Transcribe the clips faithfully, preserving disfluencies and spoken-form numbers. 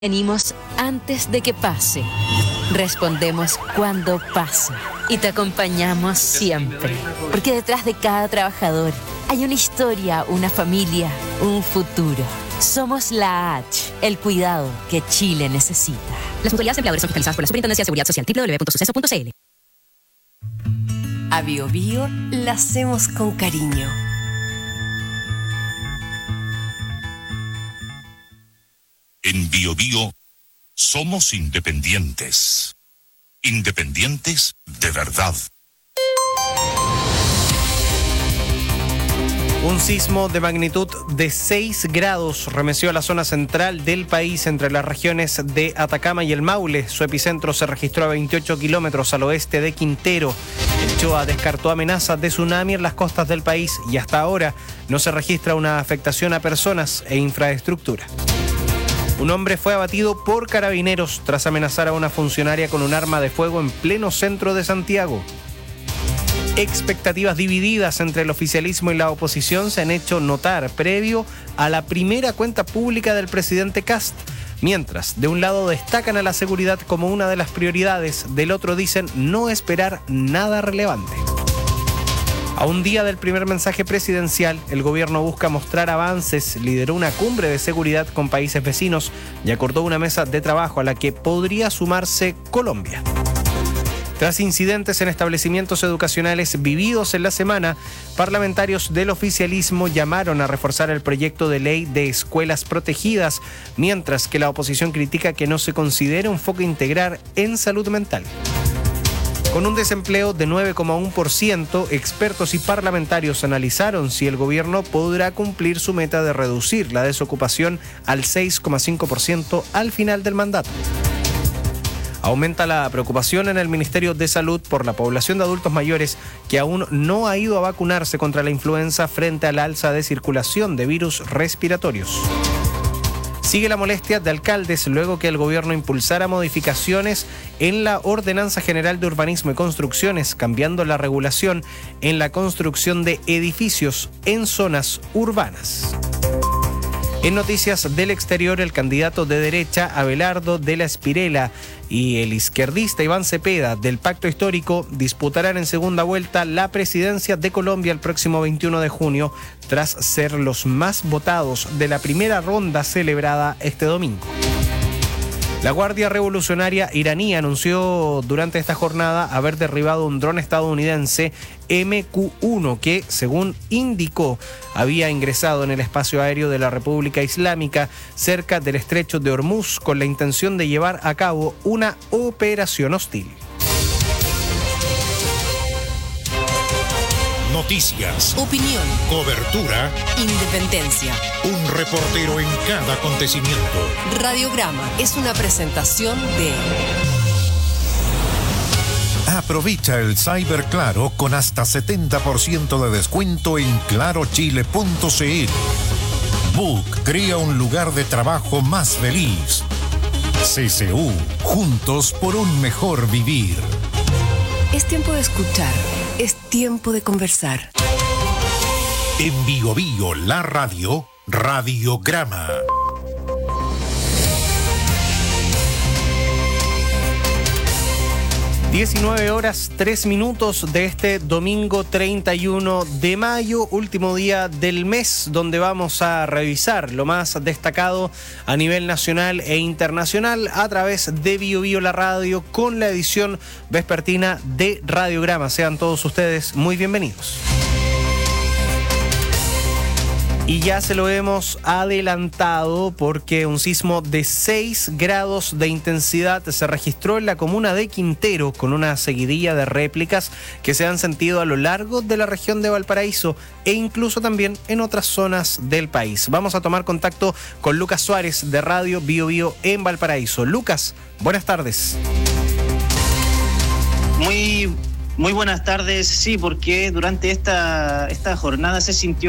Venimos antes de que pase. Respondemos cuando pasa. Y te acompañamos siempre. Porque detrás de cada trabajador hay una historia, una familia, un futuro. Somos la H, el cuidado que Chile necesita. Las mutualidades empleadores son fiscalizadas por la Superintendencia de Seguridad Social. doble u doble u doble u punto suceso punto c l. A Bio Bio la hacemos con cariño. En Bio Bio somos independientes. Independientes de verdad. Un sismo de magnitud de seis grados remeció a la zona central del país entre las regiones de Atacama y el Maule. Su epicentro se registró a veintiocho kilómetros al oeste de Quintero. El CHOA descartó amenazas de tsunami en las costas del país y hasta ahora no se registra una afectación a personas e infraestructura. Un hombre fue abatido por carabineros tras amenazar a una funcionaria con un arma de fuego en pleno centro de Santiago. Expectativas divididas entre el oficialismo y la oposición se han hecho notar previo a la primera cuenta pública del presidente Kast. Mientras, de un lado destacan a la seguridad como una de las prioridades, del otro dicen no esperar nada relevante. A un día del primer mensaje presidencial, el gobierno busca mostrar avances, lideró una cumbre de seguridad con países vecinos y acordó una mesa de trabajo a la que podría sumarse Colombia. Tras incidentes en establecimientos educacionales vividos en la semana, parlamentarios del oficialismo llamaron a reforzar el proyecto de ley de escuelas protegidas, mientras que la oposición critica que no se considere un foco integral en salud mental. Con un desempleo de nueve coma uno por ciento, expertos y parlamentarios analizaron si el gobierno podrá cumplir su meta de reducir la desocupación al seis coma cinco por ciento al final del mandato. Aumenta la preocupación en el Ministerio de Salud por la población de adultos mayores que aún no ha ido a vacunarse contra la influenza frente al alza de circulación de virus respiratorios. Sigue la molestia de alcaldes luego que el gobierno impulsara modificaciones en la Ordenanza General de Urbanismo y Construcciones, cambiando la regulación en la construcción de edificios en zonas urbanas. En noticias del exterior, el candidato de derecha Abelardo de la Espirela y el izquierdista Iván Cepeda del Pacto Histórico disputarán en segunda vuelta la presidencia de Colombia el próximo veintiuno de junio, tras ser los más votados de la primera ronda celebrada este domingo. La Guardia Revolucionaria iraní anunció durante esta jornada haber derribado un dron estadounidense M Q uno que, según indicó, había ingresado en el espacio aéreo de la República Islámica cerca del estrecho de Hormuz con la intención de llevar a cabo una operación hostil. Noticias, Opinión, cobertura, independencia. un reportero en cada acontecimiento. Radiograma es una presentación de... Aprovecha el Cyber Claro con hasta setenta por ciento de descuento en claro chile punto c l. Book crea un lugar de trabajo más feliz. C C U, juntos por un mejor vivir. Es tiempo de escuchar, es tiempo de conversar. En Bio Bio, la radio, Radiograma. diecinueve horas, tres minutos de este domingo treinta y uno de mayo, último día del mes, donde vamos a revisar lo más destacado a nivel nacional e internacional a través de Bio Bio la radio con la edición vespertina de Radiograma. Sean todos ustedes muy bienvenidos. Y ya se lo hemos adelantado porque un sismo de seis grados de intensidad se registró en la comuna de Quintero con una seguidilla de réplicas que se han sentido a lo largo de la región de Valparaíso e incluso también en otras zonas del país. Vamos a tomar contacto con Lucas Suárez de Radio Bio Bio en Valparaíso. Lucas, buenas tardes. Muy, muy buenas tardes, sí, porque durante esta, esta jornada se sintió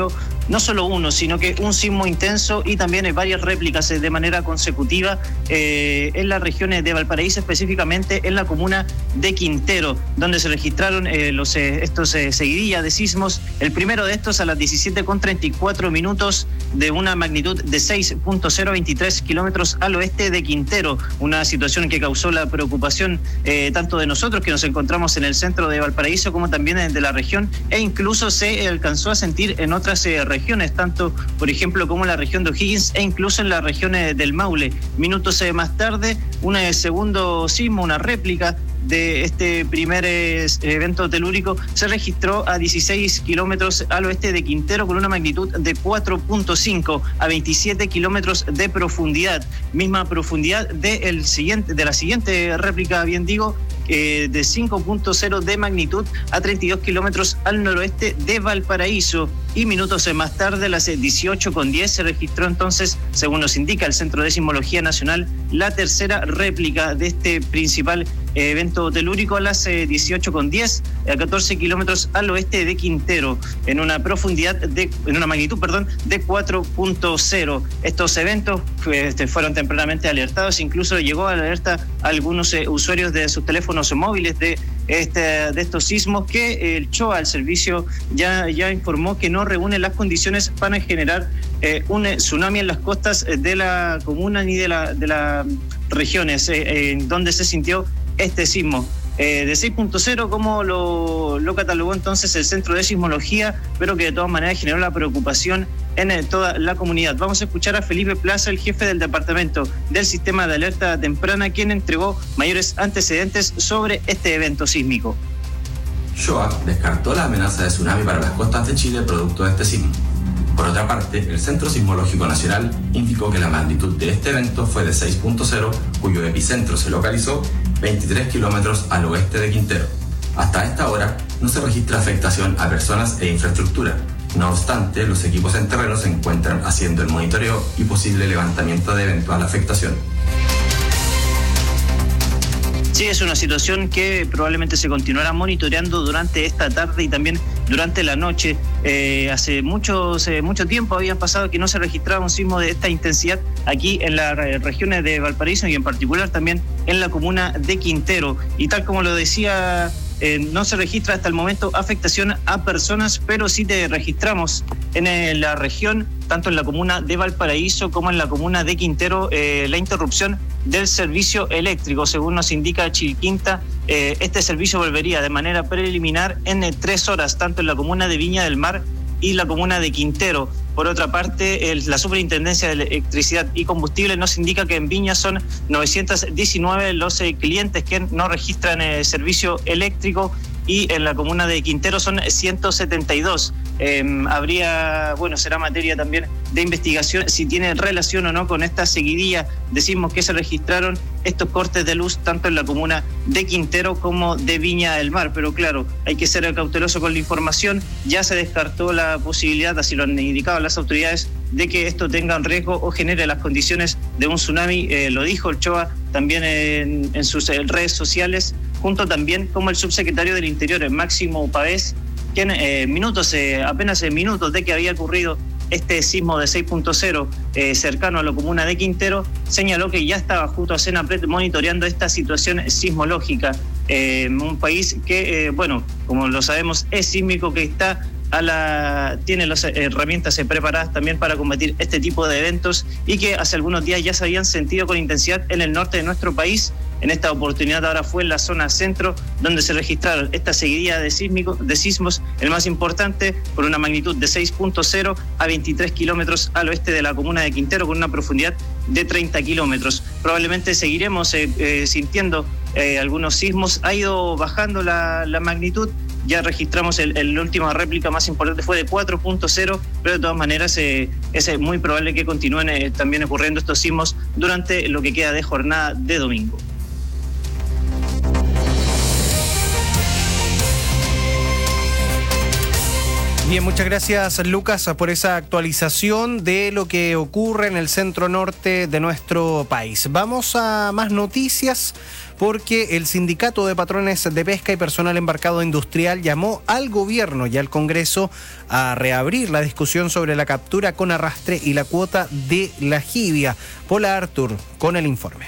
no solo uno, sino que un sismo intenso y también eh, varias réplicas eh, de manera consecutiva eh, en las regiones de Valparaíso, específicamente en la comuna de Quintero, donde se registraron eh, los, eh, estos eh, seguidillas de sismos. El primero de estos a las diecisiete con treinta y cuatro minutos, de una magnitud de seis punto cero veintitrés kilómetros al oeste de Quintero, una situación que causó la preocupación eh, tanto de nosotros que nos encontramos en el centro de Valparaíso como también de la región, e incluso se alcanzó a sentir en otras eh, regiones, tanto por ejemplo como en la región de O'Higgins e incluso en la región eh, del Maule. Minutos eh, más tarde, un eh, segundo sismo, una réplica de este primer eh, evento telúrico, se registró a dieciséis kilómetros al oeste de Quintero con una magnitud de cuatro punto cinco a veintisiete kilómetros de profundidad, misma profundidad de, el siguiente, de la siguiente réplica, bien digo, eh, de cinco punto cero de magnitud a treinta y dos kilómetros al noroeste de Valparaíso. Y minutos más tarde, a las dieciocho con diez, se registró entonces, según nos indica el Centro de Sismología Nacional, la tercera réplica de este principal evento telúrico a las dieciocho con diez, a catorce kilómetros al oeste de Quintero, en una profundidad de, en una magnitud, perdón, de cuatro punto cero. Estos eventos este, fueron tempranamente alertados, incluso llegó a alerta a algunos eh, usuarios de sus teléfonos móviles de este, de estos sismos, que el C H O A, el servicio, ya, ya informó que no reúne las condiciones para generar eh, un tsunami en las costas de la comuna ni de la de las regiones eh, en donde se sintió este sismo. Eh, de seis punto cero, como lo, lo catalogó entonces el Centro de Sismología, pero que de todas maneras generó la preocupación en eh, toda la comunidad. Vamos a escuchar a Felipe Plaza, el jefe del Departamento del Sistema de Alerta Temprana, quien entregó mayores antecedentes sobre este evento sísmico. C H O A descartó la amenaza de tsunami para las costas de Chile producto de este sismo. Por otra parte, el Centro Sismológico Nacional indicó que la magnitud de este evento fue de seis punto cero, cuyo epicentro se localizó veintitrés kilómetros al oeste de Quintero. Hasta esta hora no se registra afectación a personas e infraestructura. No obstante, los equipos en terreno se encuentran haciendo el monitoreo y posible levantamiento de eventual afectación. Sí, es una situación que probablemente se continuará monitoreando durante esta tarde y también durante la noche. Eh, hace muchos, eh, mucho tiempo había pasado que no se registraba un sismo de esta intensidad aquí en las regiones de Valparaíso y en particular también en la comuna de Quintero. Y tal como lo decía, eh, no se registra hasta el momento afectación a personas, pero sí te registramos en eh, la región, tanto en la comuna de Valparaíso como en la comuna de Quintero, eh, la interrupción del servicio eléctrico. Según nos indica Chilquinta, eh, este servicio volvería de manera preliminar en eh, tres horas, tanto en la comuna de Viña del Mar y la comuna de Quintero. Por otra parte, el, la Superintendencia de Electricidad y Combustible nos indica que en Viña son novecientos diecinueve los eh, clientes que no registran eh, servicio eléctrico, y en la comuna de Quintero son ciento setenta y dos. Eh, habría, bueno, será materia también de investigación si tiene relación o no con esta seguidilla de sismos que se registraron, estos cortes de luz tanto en la comuna de Quintero como de Viña del Mar. Pero claro, hay que ser cauteloso con la información. Ya se descartó la posibilidad, así lo han indicado las autoridades, de que esto tenga un riesgo o genere las condiciones de un tsunami. Eh, lo dijo el C H O A también en, en sus redes sociales, junto también como el subsecretario del Interior, Máximo Pavés, quien eh, minutos, eh, apenas en minutos de que había ocurrido este sismo de seis punto cero eh, cercano a la comuna de Quintero, señaló que ya estaba junto a Senapred monitoreando esta situación sismológica. Eh, un país que, eh, bueno, como lo sabemos, es sísmico, que está a la, tiene las herramientas preparadas también para combatir este tipo de eventos, y que hace algunos días ya se habían sentido con intensidad en el norte de nuestro país. En esta oportunidad ahora fue en la zona centro donde se registraron esta seguidilla de, sísmico, de sismos, el más importante por una magnitud de seis punto cero a veintitrés kilómetros al oeste de la comuna de Quintero, con una profundidad de treinta kilómetros. Probablemente seguiremos eh, eh, sintiendo eh, algunos sismos. Ha ido bajando la, la magnitud. Ya registramos el, el última réplica más importante fue de cuatro punto cero, pero de todas maneras eh, es muy probable que continúen eh, también ocurriendo estos sismos durante lo que queda de jornada de domingo. Bien, muchas gracias, Lucas, por esa actualización de lo que ocurre en el centro norte de nuestro país. Vamos a más noticias porque el Sindicato de Patrones de Pesca y Personal Embarcado Industrial llamó al gobierno y al Congreso a reabrir la discusión sobre la captura con arrastre y la cuota de la jibia. Paula Artur con el informe.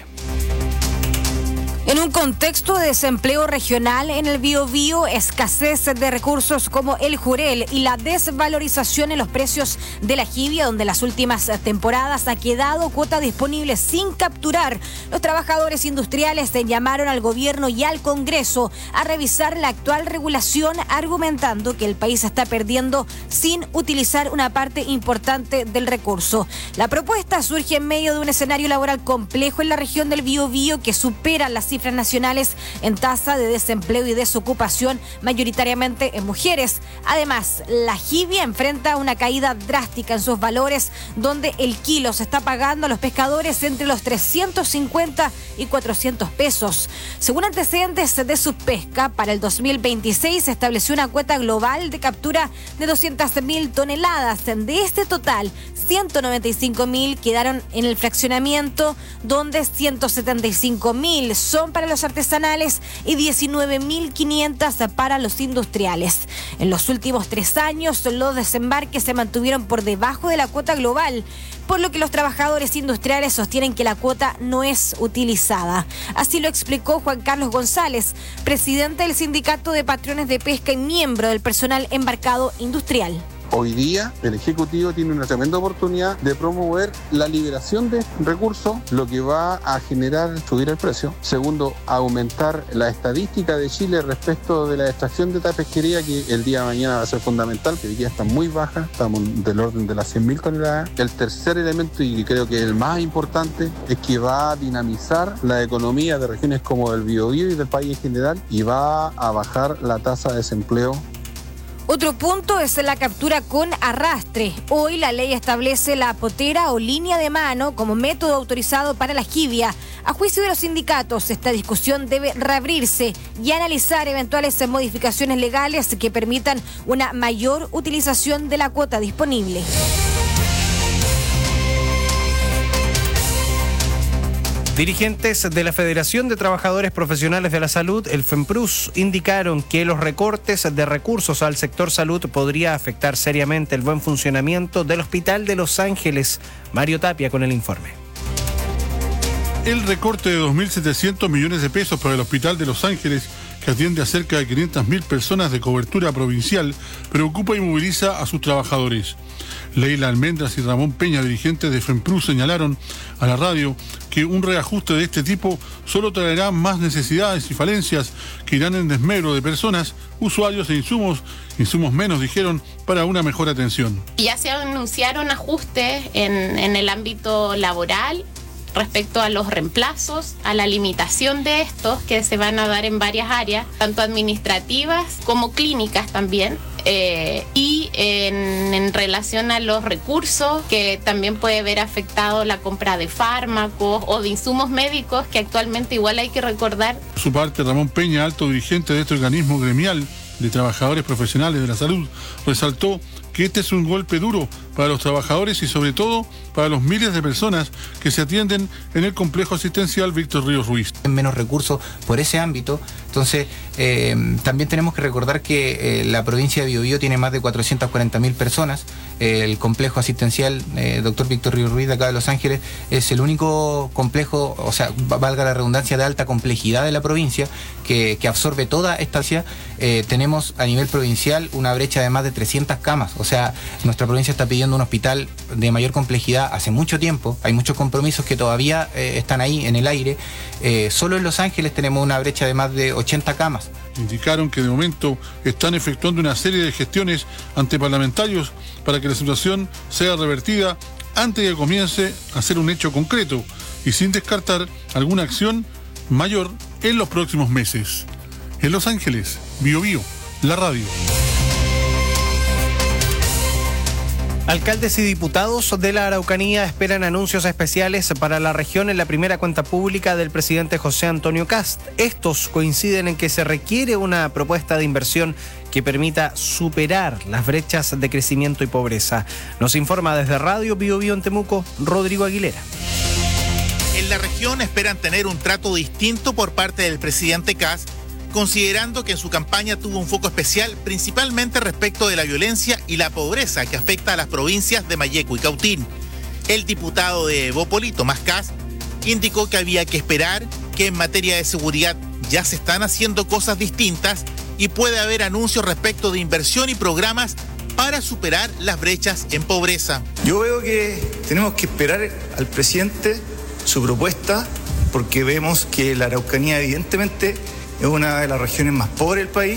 En un contexto de desempleo regional en el Biobío, escasez de recursos como el jurel y la desvalorización en los precios de la jibia, donde las últimas temporadas ha quedado cuota disponible sin capturar, los trabajadores industriales llamaron al gobierno y al Congreso a revisar la actual regulación, argumentando que el país está perdiendo sin utilizar una parte importante del recurso. La propuesta surge en medio de un escenario laboral complejo en la región del Biobío que supera las cifras nacionales en tasa de desempleo y desocupación, mayoritariamente en mujeres. Además, la jibia enfrenta una caída drástica en sus valores, donde el kilo se está pagando a los pescadores entre los trescientos cincuenta y cuatrocientos pesos. Según antecedentes de Subpesca, para el dos mil veintiséis se estableció una cuota global de captura de doscientas mil toneladas. De este total, ciento noventa y cinco mil quedaron en el fraccionamiento, donde ciento setenta y cinco mil son para los artesanales y diecinueve mil quinientos para los industriales. En los últimos tres años, los desembarques se mantuvieron por debajo de la cuota global, por lo que los trabajadores industriales sostienen que la cuota no es utilizada. Así lo explicó Juan Carlos González, presidente del Sindicato de Patrones de Pesca y miembro del personal embarcado industrial. Hoy día el Ejecutivo tiene una tremenda oportunidad de promover la liberación de recursos, lo que va a generar subir el precio. Segundo, aumentar la estadística de Chile respecto de la extracción de esta pesquería, que el día de mañana va a ser fundamental, que hoy día está muy baja, estamos del orden de las cien mil toneladas. El tercer elemento, y creo que el más importante, es que va a dinamizar la economía de regiones como el Biobío y del país en general, y va a bajar la tasa de desempleo. Otro punto es la captura con arrastre. Hoy la ley establece la potera o línea de mano como método autorizado para la jibia. A juicio de los sindicatos, esta discusión debe reabrirse y analizar eventuales modificaciones legales que permitan una mayor utilización de la cuota disponible. Dirigentes de la Federación de Trabajadores Profesionales de la Salud, el FEMPRUS, indicaron que los recortes de recursos al sector salud podría afectar seriamente el buen funcionamiento del Hospital de Los Ángeles. Mario Tapia con el informe. El recorte de dos mil setecientos millones de pesos para el Hospital de Los Ángeles, que atiende a cerca de quinientas mil personas de cobertura provincial, preocupa y moviliza a sus trabajadores. Leila Almendras y Ramón Peña, dirigentes de FEMPRUS, señalaron a la radio que un reajuste de este tipo solo traerá más necesidades y falencias que irán en desmedro de personas, usuarios e insumos, insumos menos, dijeron, para una mejor atención. Ya se anunciaron ajustes en, en el ámbito laboral respecto a los reemplazos, a la limitación de estos que se van a dar en varias áreas, tanto administrativas como clínicas también, eh, y en, en relación a los recursos, que también puede ver afectado la compra de fármacos o de insumos médicos, que actualmente igual hay que recordar. Por su parte, Ramón Peña, alto dirigente de este organismo gremial de trabajadores profesionales de la salud, resaltó que este es un golpe duro para los trabajadores y sobre todo para los miles de personas que se atienden en el complejo asistencial Víctor Ríos Ruiz. Menos recursos por ese ámbito, entonces eh, también tenemos que recordar que eh, la provincia de Biobío tiene más de cuatrocientas cuarenta mil personas. Eh, el complejo asistencial eh, doctor Víctor Ríos Ruiz de acá de Los Ángeles es el único complejo, o sea, valga la redundancia, de alta complejidad de la provincia que, que absorbe toda esta ciudad. Eh, tenemos a nivel provincial una brecha de más de trescientas camas, o sea, nuestra provincia está pidiendo un hospital de mayor complejidad hace mucho tiempo, hay muchos compromisos que todavía eh, están ahí en el aire. Eh, solo en Los Ángeles tenemos una brecha de más de ochenta camas. Indicaron que de momento están efectuando una serie de gestiones ante parlamentarios para que la situación sea revertida antes de que comience a ser un hecho concreto y sin descartar alguna acción mayor en los próximos meses. En Los Ángeles, Biobío, la radio. Alcaldes y diputados de la Araucanía esperan anuncios especiales para la región en la primera cuenta pública del presidente José Antonio Kast. Estos coinciden en que se requiere una propuesta de inversión que permita superar las brechas de crecimiento y pobreza. Nos informa desde Radio Bio Bio en Temuco, Rodrigo Aguilera. En la región esperan tener un trato distinto por parte del presidente Kast, considerando que en su campaña tuvo un foco especial principalmente respecto de la violencia y la pobreza que afecta a las provincias de Malleco y Cautín. El diputado de Bópoli, Tomás Kast, indicó que había que esperar, que en materia de seguridad ya se están haciendo cosas distintas y puede haber anuncios respecto de inversión y programas para superar las brechas en pobreza. Yo veo que tenemos que esperar al presidente su propuesta, porque vemos que la Araucanía evidentemente es una de las regiones más pobres del país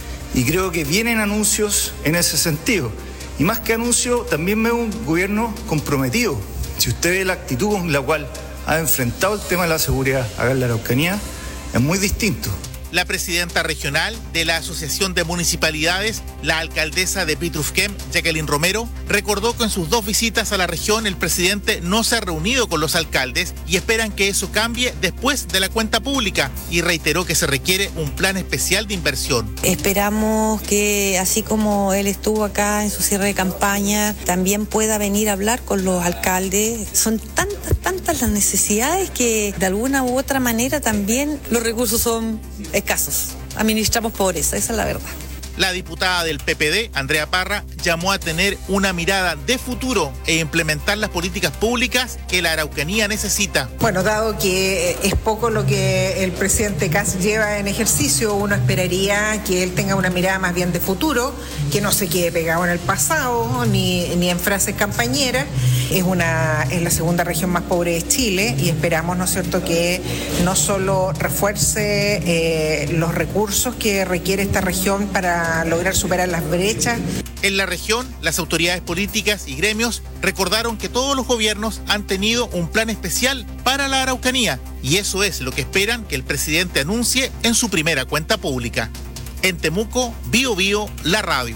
y creo que vienen anuncios en ese sentido. Y más que anuncios, también veo un gobierno comprometido. Si usted ve la actitud con la cual ha enfrentado el tema de la seguridad acá en la Araucanía, es muy distinto. La presidenta regional de la Asociación de Municipalidades, la alcaldesa de Pitrufquén, Jacqueline Romero, recordó que en sus dos visitas a la región el presidente no se ha reunido con los alcaldes y esperan que eso cambie después de la cuenta pública, y reiteró que se requiere un plan especial de inversión. Esperamos que así como él estuvo acá en su cierre de campaña, también pueda venir a hablar con los alcaldes. Son tantas, tantas las necesidades que de alguna u otra manera también los recursos son escasos. Administramos pobreza, esa es la verdad. La diputada del P P D, Andrea Parra, llamó a tener una mirada de futuro e implementar las políticas públicas que la Araucanía necesita. Bueno, dado que es poco lo que el presidente Kast lleva en ejercicio, uno esperaría que él tenga una mirada más bien de futuro, que no se quede pegado en el pasado ni, ni en frases campañeras. Es, una, es la segunda región más pobre de Chile y esperamos, ¿no es cierto?, que no solo refuerce eh, los recursos que requiere esta región para lograr superar las brechas. En la región, las autoridades políticas y gremios recordaron que todos los gobiernos han tenido un plan especial para la Araucanía, y eso es lo que esperan que el presidente anuncie en su primera cuenta pública. En Temuco, Bio Bio, la radio.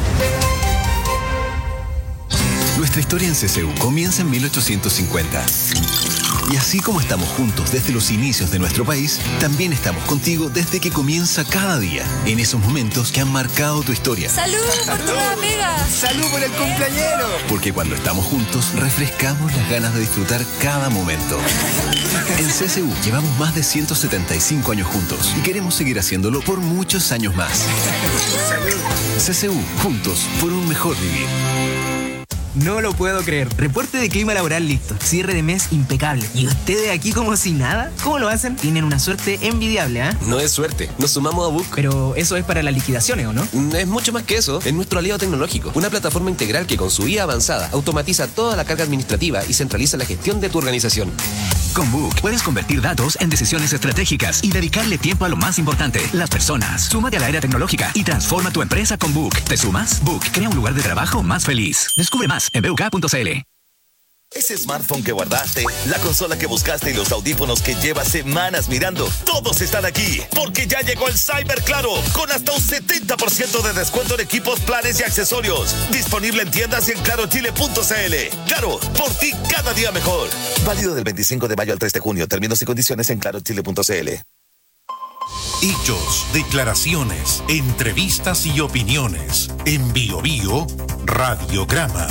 Nuestra historia en C C U comienza en mil ochocientos cincuenta. Y así como estamos juntos desde los inicios de nuestro país, también estamos contigo desde que comienza cada día, en esos momentos que han marcado tu historia. ¡Salud por tu nueva pega! ¡Salud por el cumpleañero! Porque cuando estamos juntos, refrescamos las ganas de disfrutar cada momento. En C C U llevamos más de ciento setenta y cinco años juntos y queremos seguir haciéndolo por muchos años más. C C U, juntos por un mejor vivir. No lo puedo creer. Reporte de clima laboral listo. Cierre de mes impecable. ¿Y ustedes aquí como si nada? ¿Cómo lo hacen? Tienen una suerte envidiable, ¿ah? ¿eh? No es suerte. Nos sumamos a Book. Pero eso es para las liquidaciones, ¿o no? Es mucho más que eso. Es nuestro aliado tecnológico. Una plataforma integral que con su I A avanzada automatiza toda la carga administrativa y centraliza la gestión de tu organización. Con Book puedes convertir datos en decisiones estratégicas y dedicarle tiempo a lo más importante, las personas. Súmate a la era tecnológica y transforma tu empresa con Book. ¿Te sumas? Book crea un lugar de trabajo más feliz. Descubre más en b u k punto c l. Ese smartphone que guardaste, la consola que buscaste y los audífonos que llevas semanas mirando, todos están aquí, porque ya llegó el Cyber Claro, con hasta un setenta por ciento de descuento en equipos, planes y accesorios. Disponible en tiendas y en claro chile punto c l. Claro, por ti cada día mejor. Válido del veinticinco de mayo al tres de junio. Términos y condiciones en claro chile punto c l. Hechos, declaraciones, entrevistas y opiniones. En Bio Bio, Radiograma.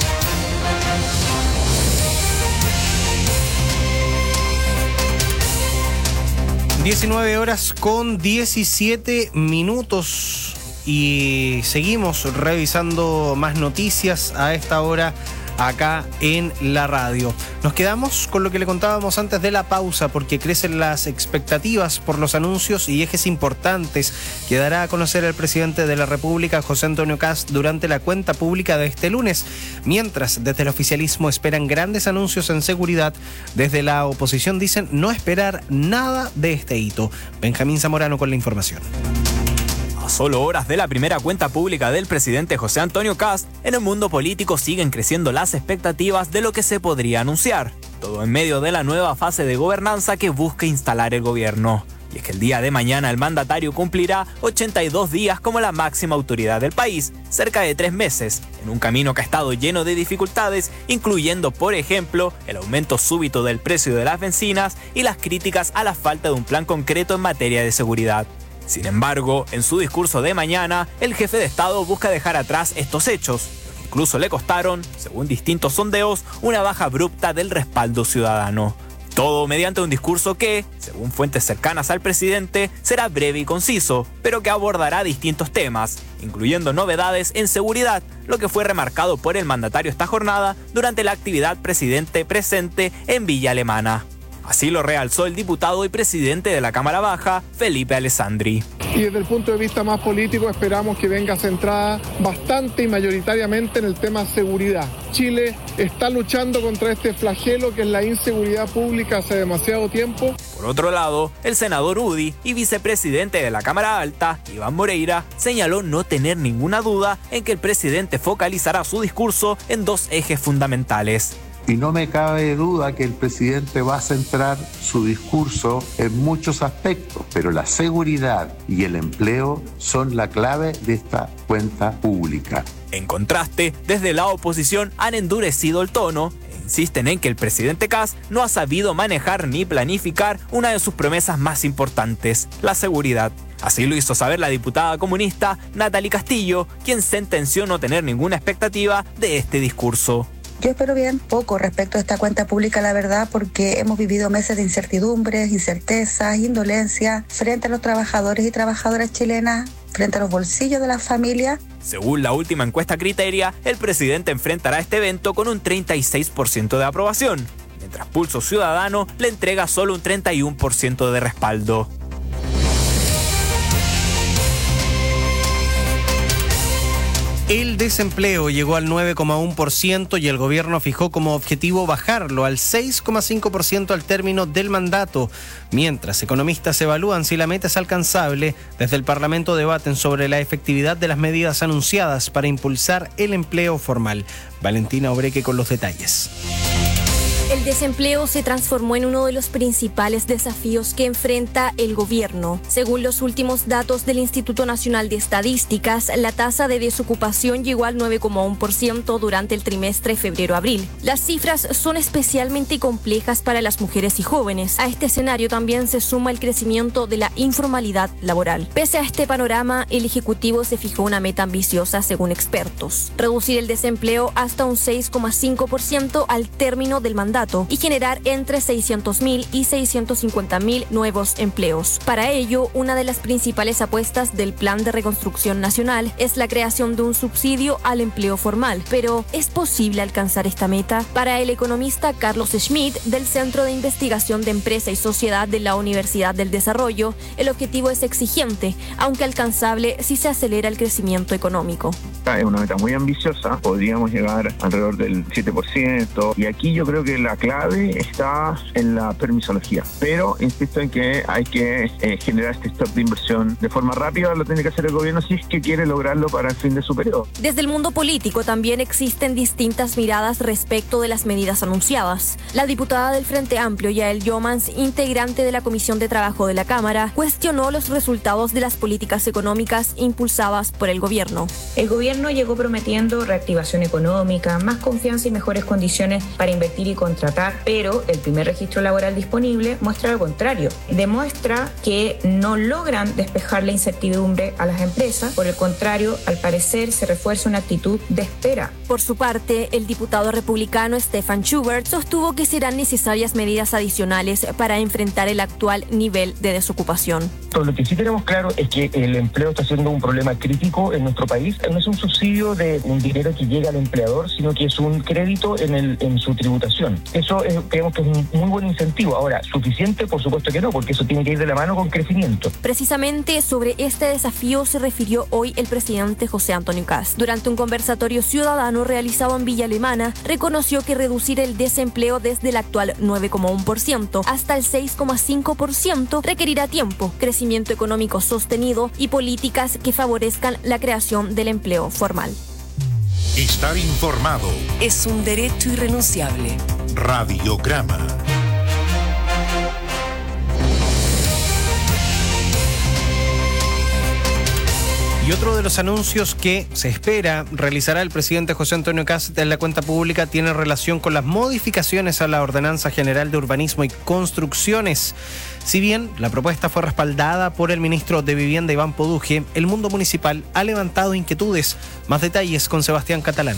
diecinueve horas con diecisiete minutos y seguimos revisando más noticias a esta hora acá en la radio. Nos quedamos con lo que le contábamos antes de la pausa, porque crecen las expectativas por los anuncios y ejes importantes que dará a conocer el presidente de la República, José Antonio Kast, durante la cuenta pública de este lunes. Mientras, desde el oficialismo esperan grandes anuncios en seguridad, desde la oposición dicen no esperar nada de este hito. Benjamín Zamorano con la información. A solo horas de la primera cuenta pública del presidente José Antonio Kast, en el mundo político siguen creciendo las expectativas de lo que se podría anunciar. Todo en medio de la nueva fase de gobernanza que busca instalar el gobierno. Y es que el día de mañana el mandatario cumplirá ochenta y dos días como la máxima autoridad del país, cerca de tres meses, en un camino que ha estado lleno de dificultades, incluyendo, por ejemplo, el aumento súbito del precio de las bencinas y las críticas a la falta de un plan concreto en materia de seguridad. Sin embargo, en su discurso de mañana, el jefe de Estado busca dejar atrás estos hechos, que incluso le costaron, según distintos sondeos, una baja abrupta del respaldo ciudadano. Todo mediante un discurso que, según fuentes cercanas al presidente, será breve y conciso, pero que abordará distintos temas, incluyendo novedades en seguridad, lo que fue remarcado por el mandatario esta jornada durante la actividad presidente presente en Villa Alemana. Así lo realzó el diputado y presidente de la Cámara Baja, Felipe Alessandri. Y desde el punto de vista más político esperamos que venga centrada bastante y mayoritariamente en el tema seguridad. Chile está luchando contra este flagelo que es la inseguridad pública hace demasiado tiempo. Por otro lado, el senador UDI y vicepresidente de la Cámara Alta, Iván Moreira, señaló no tener ninguna duda en que el presidente focalizará su discurso en dos ejes fundamentales. Y no me cabe duda que el presidente va a centrar su discurso en muchos aspectos, pero la seguridad y el empleo son la clave de esta cuenta pública. En contraste, desde la oposición han endurecido el tono e insisten en que el presidente Kast no ha sabido manejar ni planificar una de sus promesas más importantes, la seguridad. Así lo hizo saber la diputada comunista Natalie Castillo, quien sentenció no tener ninguna expectativa de este discurso. Yo espero bien poco respecto a esta cuenta pública, la verdad, porque hemos vivido meses de incertidumbres, incertezas, indolencia frente a los trabajadores y trabajadoras chilenas, frente a los bolsillos de las familias. Según la última encuesta Criteria, el presidente enfrentará este evento con un treinta y seis por ciento de aprobación, mientras Pulso Ciudadano le entrega solo un treinta y uno por ciento de respaldo. El desempleo llegó al nueve coma uno por ciento y el gobierno fijó como objetivo bajarlo al seis coma cinco por ciento al término del mandato. Mientras economistas evalúan si la meta es alcanzable, desde el Parlamento debaten sobre la efectividad de las medidas anunciadas para impulsar el empleo formal. Valentina Obreque con los detalles. El desempleo se transformó en uno de los principales desafíos que enfrenta el gobierno. Según los últimos datos del Instituto Nacional de Estadísticas, la tasa de desocupación llegó al nueve coma uno por ciento durante el trimestre febrero-abril. Las cifras son especialmente complejas para las mujeres y jóvenes. A este escenario también se suma el crecimiento de la informalidad laboral. Pese a este panorama, el Ejecutivo se fijó una meta ambiciosa según expertos: reducir el desempleo hasta un seis coma cinco por ciento al término del mandato y generar entre seiscientos mil y seiscientos cincuenta mil nuevos empleos. Para ello, una de las principales apuestas del Plan de Reconstrucción Nacional es la creación de un subsidio al empleo formal. Pero, ¿es posible alcanzar esta meta? Para el economista Carlos Schmidt, del Centro de Investigación de Empresa y Sociedad de la Universidad del Desarrollo, el objetivo es exigente, aunque alcanzable si se acelera el crecimiento económico. Es una meta muy ambiciosa, podríamos llegar alrededor del siete por ciento, y aquí yo creo que la clave está en la permisología, pero insisto en que hay que eh, generar este stock de inversión de forma rápida. Lo tiene que hacer el gobierno si es que quiere lograrlo para el fin de su periodo. Desde el mundo político también existen distintas miradas respecto de las medidas anunciadas. La diputada del Frente Amplio, Yael Yomans, integrante de la Comisión de Trabajo de la Cámara, cuestionó los resultados de las políticas económicas impulsadas por el gobierno. El gobierno llegó prometiendo reactivación económica, más confianza y mejores condiciones para invertir y contratar, pero el primer registro laboral disponible muestra lo contrario. Demuestra que no logran despejar la incertidumbre a las empresas. Por el contrario, al parecer se refuerza una actitud de espera. Por su parte, el diputado republicano Stefan Schubert sostuvo que serán necesarias medidas adicionales para enfrentar el actual nivel de desocupación. Todo lo que sí tenemos claro es que el empleo está siendo un problema crítico en nuestro país. No es un subsidio de un dinero que llega al empleador, sino que es un crédito en, el, en su tributación. Eso es, creemos que es un muy buen incentivo. Ahora, ¿suficiente? Por supuesto que no, porque eso tiene que ir de la mano con crecimiento. Precisamente sobre este desafío se refirió hoy el presidente José Antonio Kast. Durante un conversatorio ciudadano realizado en Villa Alemana, reconoció que reducir el desempleo desde el actual nueve coma uno por ciento hasta el seis coma cinco por ciento requerirá tiempo, crecimiento económico sostenido y políticas que favorezcan la creación del empleo formal. Estar informado es un derecho irrenunciable. Radiograma. Y otro de los anuncios que se espera realizará el presidente José Antonio Kast en la cuenta pública tiene relación con las modificaciones a la Ordenanza General de Urbanismo y Construcciones. Si bien la propuesta fue respaldada por el ministro de Vivienda Iván Poduje, el mundo municipal ha levantado inquietudes. Más detalles con Sebastián Catalán.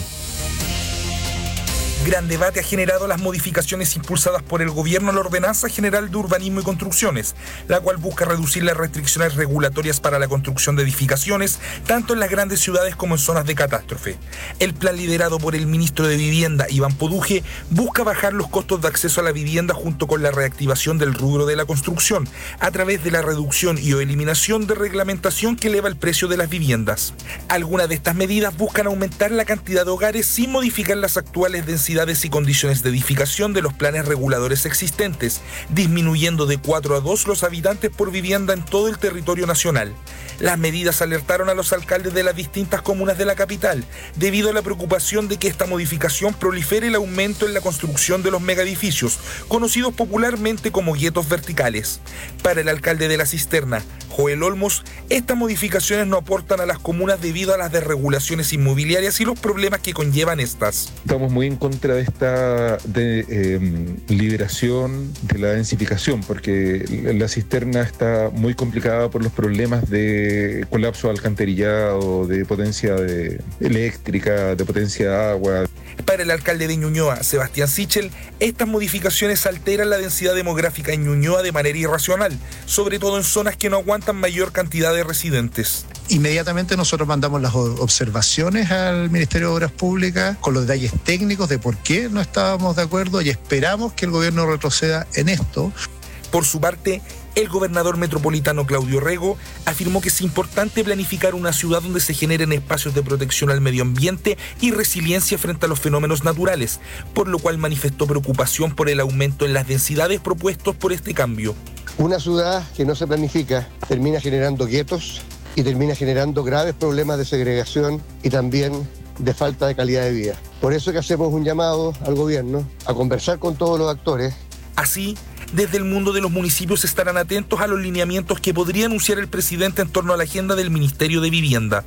Gran debate ha generado las modificaciones impulsadas por el gobierno a la Ordenanza General de Urbanismo y Construcciones, la cual busca reducir las restricciones regulatorias para la construcción de edificaciones, tanto en las grandes ciudades como en zonas de catástrofe. El plan liderado por el ministro de Vivienda, Iván Poduje, busca bajar los costos de acceso a la vivienda junto con la reactivación del rubro de la construcción, a través de la reducción y o eliminación de reglamentación que eleva el precio de las viviendas. Algunas de estas medidas buscan aumentar la cantidad de hogares sin modificar las actuales densidades y condiciones de edificación de los planes reguladores existentes, disminuyendo de cuatro a dos los habitantes por vivienda en todo el territorio nacional. Las medidas alertaron a los alcaldes de las distintas comunas de la capital, debido a la preocupación de que esta modificación prolifere el aumento en la construcción de los megaedificios, conocidos popularmente como guetos verticales. Para el alcalde de La Cisterna, Joel Olmos, estas modificaciones no aportan a las comunas debido a las desregulaciones inmobiliarias y los problemas que conllevan estas. Estamos muy en contra de esta de, eh, liberación de la densificación, porque La Cisterna está muy complicada por los problemas de colapso de alcantarillado, de potencia de eléctrica, de potencia de agua. Para el alcalde de Ñuñoa, Sebastián Sichel, estas modificaciones alteran la densidad demográfica en Ñuñoa de manera irracional, sobre todo en zonas que no aguantan mayor cantidad de residentes. Inmediatamente nosotros mandamos las observaciones al Ministerio de Obras Públicas con los detalles técnicos de por qué no estábamos de acuerdo y esperamos que el gobierno retroceda en esto. Por su parte, el gobernador metropolitano Claudio Rego afirmó que es importante planificar una ciudad donde se generen espacios de protección al medio ambiente y resiliencia frente a los fenómenos naturales, por lo cual manifestó preocupación por el aumento en las densidades propuestos por este cambio. Una ciudad que no se planifica termina generando guetos y termina generando graves problemas de segregación y también de falta de calidad de vida. Por eso que hacemos un llamado al gobierno a conversar con todos los actores. Así, desde el mundo de los municipios estarán atentos a los lineamientos que podría anunciar el presidente en torno a la agenda del Ministerio de Vivienda.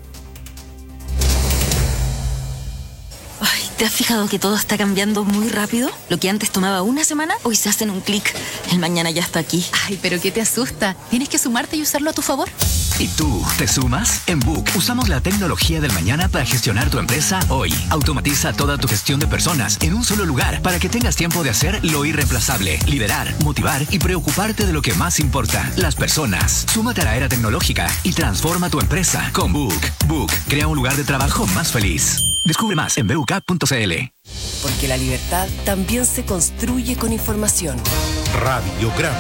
Ay, ¿te has fijado que todo está cambiando muy rápido? Lo que antes tomaba una semana, hoy se hace en un clic. El mañana ya está aquí. Ay, pero ¿qué te asusta? Tienes que sumarte y usarlo a tu favor. ¿Y tú, te sumas? En Book usamos la tecnología del mañana para gestionar tu empresa hoy. Automatiza toda tu gestión de personas en un solo lugar para que tengas tiempo de hacer lo irreemplazable, liderar, motivar y preocuparte de lo que más importa, las personas. Súmate a la era tecnológica y transforma tu empresa con Book. Book crea un lugar de trabajo más feliz. Descubre más en b u k punto c l. Porque la libertad también se construye con información. Radiograma.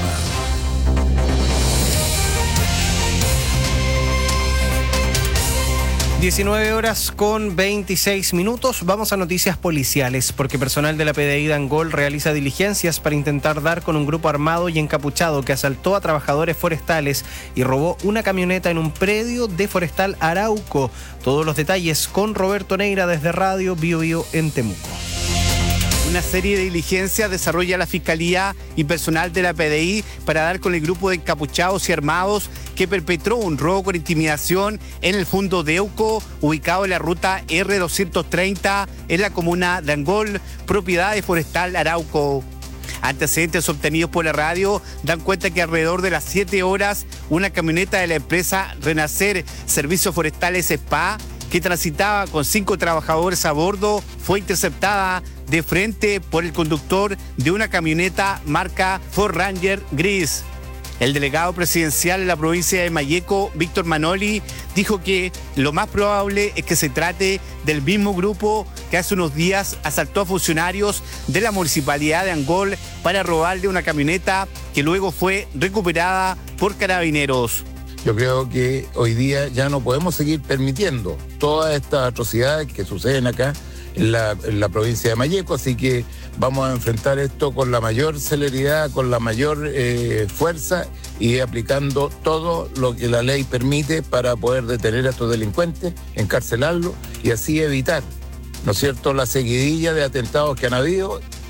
diecinueve horas con veintiséis minutos. Vamos a noticias policiales, porque personal de la P D I de Angol realiza diligencias para intentar dar con un grupo armado y encapuchado que asaltó a trabajadores forestales y robó una camioneta en un predio de Forestal Arauco. Todos los detalles con Roberto Neira desde Radio Bio Bio en Temuco. Una serie de diligencias desarrolla la Fiscalía y personal de la P D I para dar con el grupo de encapuchados y armados que perpetró un robo con intimidación en el fondo de Euco, ubicado en la ruta R doscientos treinta en la comuna de Angol, propiedad de Forestal Arauco. Antecedentes obtenidos por la radio dan cuenta que alrededor de las siete horas, una camioneta de la empresa Renacer Servicios Forestales S P A, que transitaba con cinco trabajadores a bordo, fue interceptada de frente por el conductor de una camioneta marca Ford Ranger gris. El delegado presidencial en la provincia de Malleco, Víctor Manoli, dijo que lo más probable es que se trate del mismo grupo que hace unos días asaltó a funcionarios de la municipalidad de Angol para robarle una camioneta que luego fue recuperada por carabineros. Yo creo que hoy día ya no podemos seguir permitiendo todas estas atrocidades que suceden acá en la, en la provincia de Malleco, así que vamos a enfrentar esto con la mayor celeridad, con la mayor eh, fuerza y aplicando todo lo que la ley permite para poder detener a estos delincuentes, encarcelarlos y así evitar, ¿no es cierto?, la seguidilla de atentados que han habido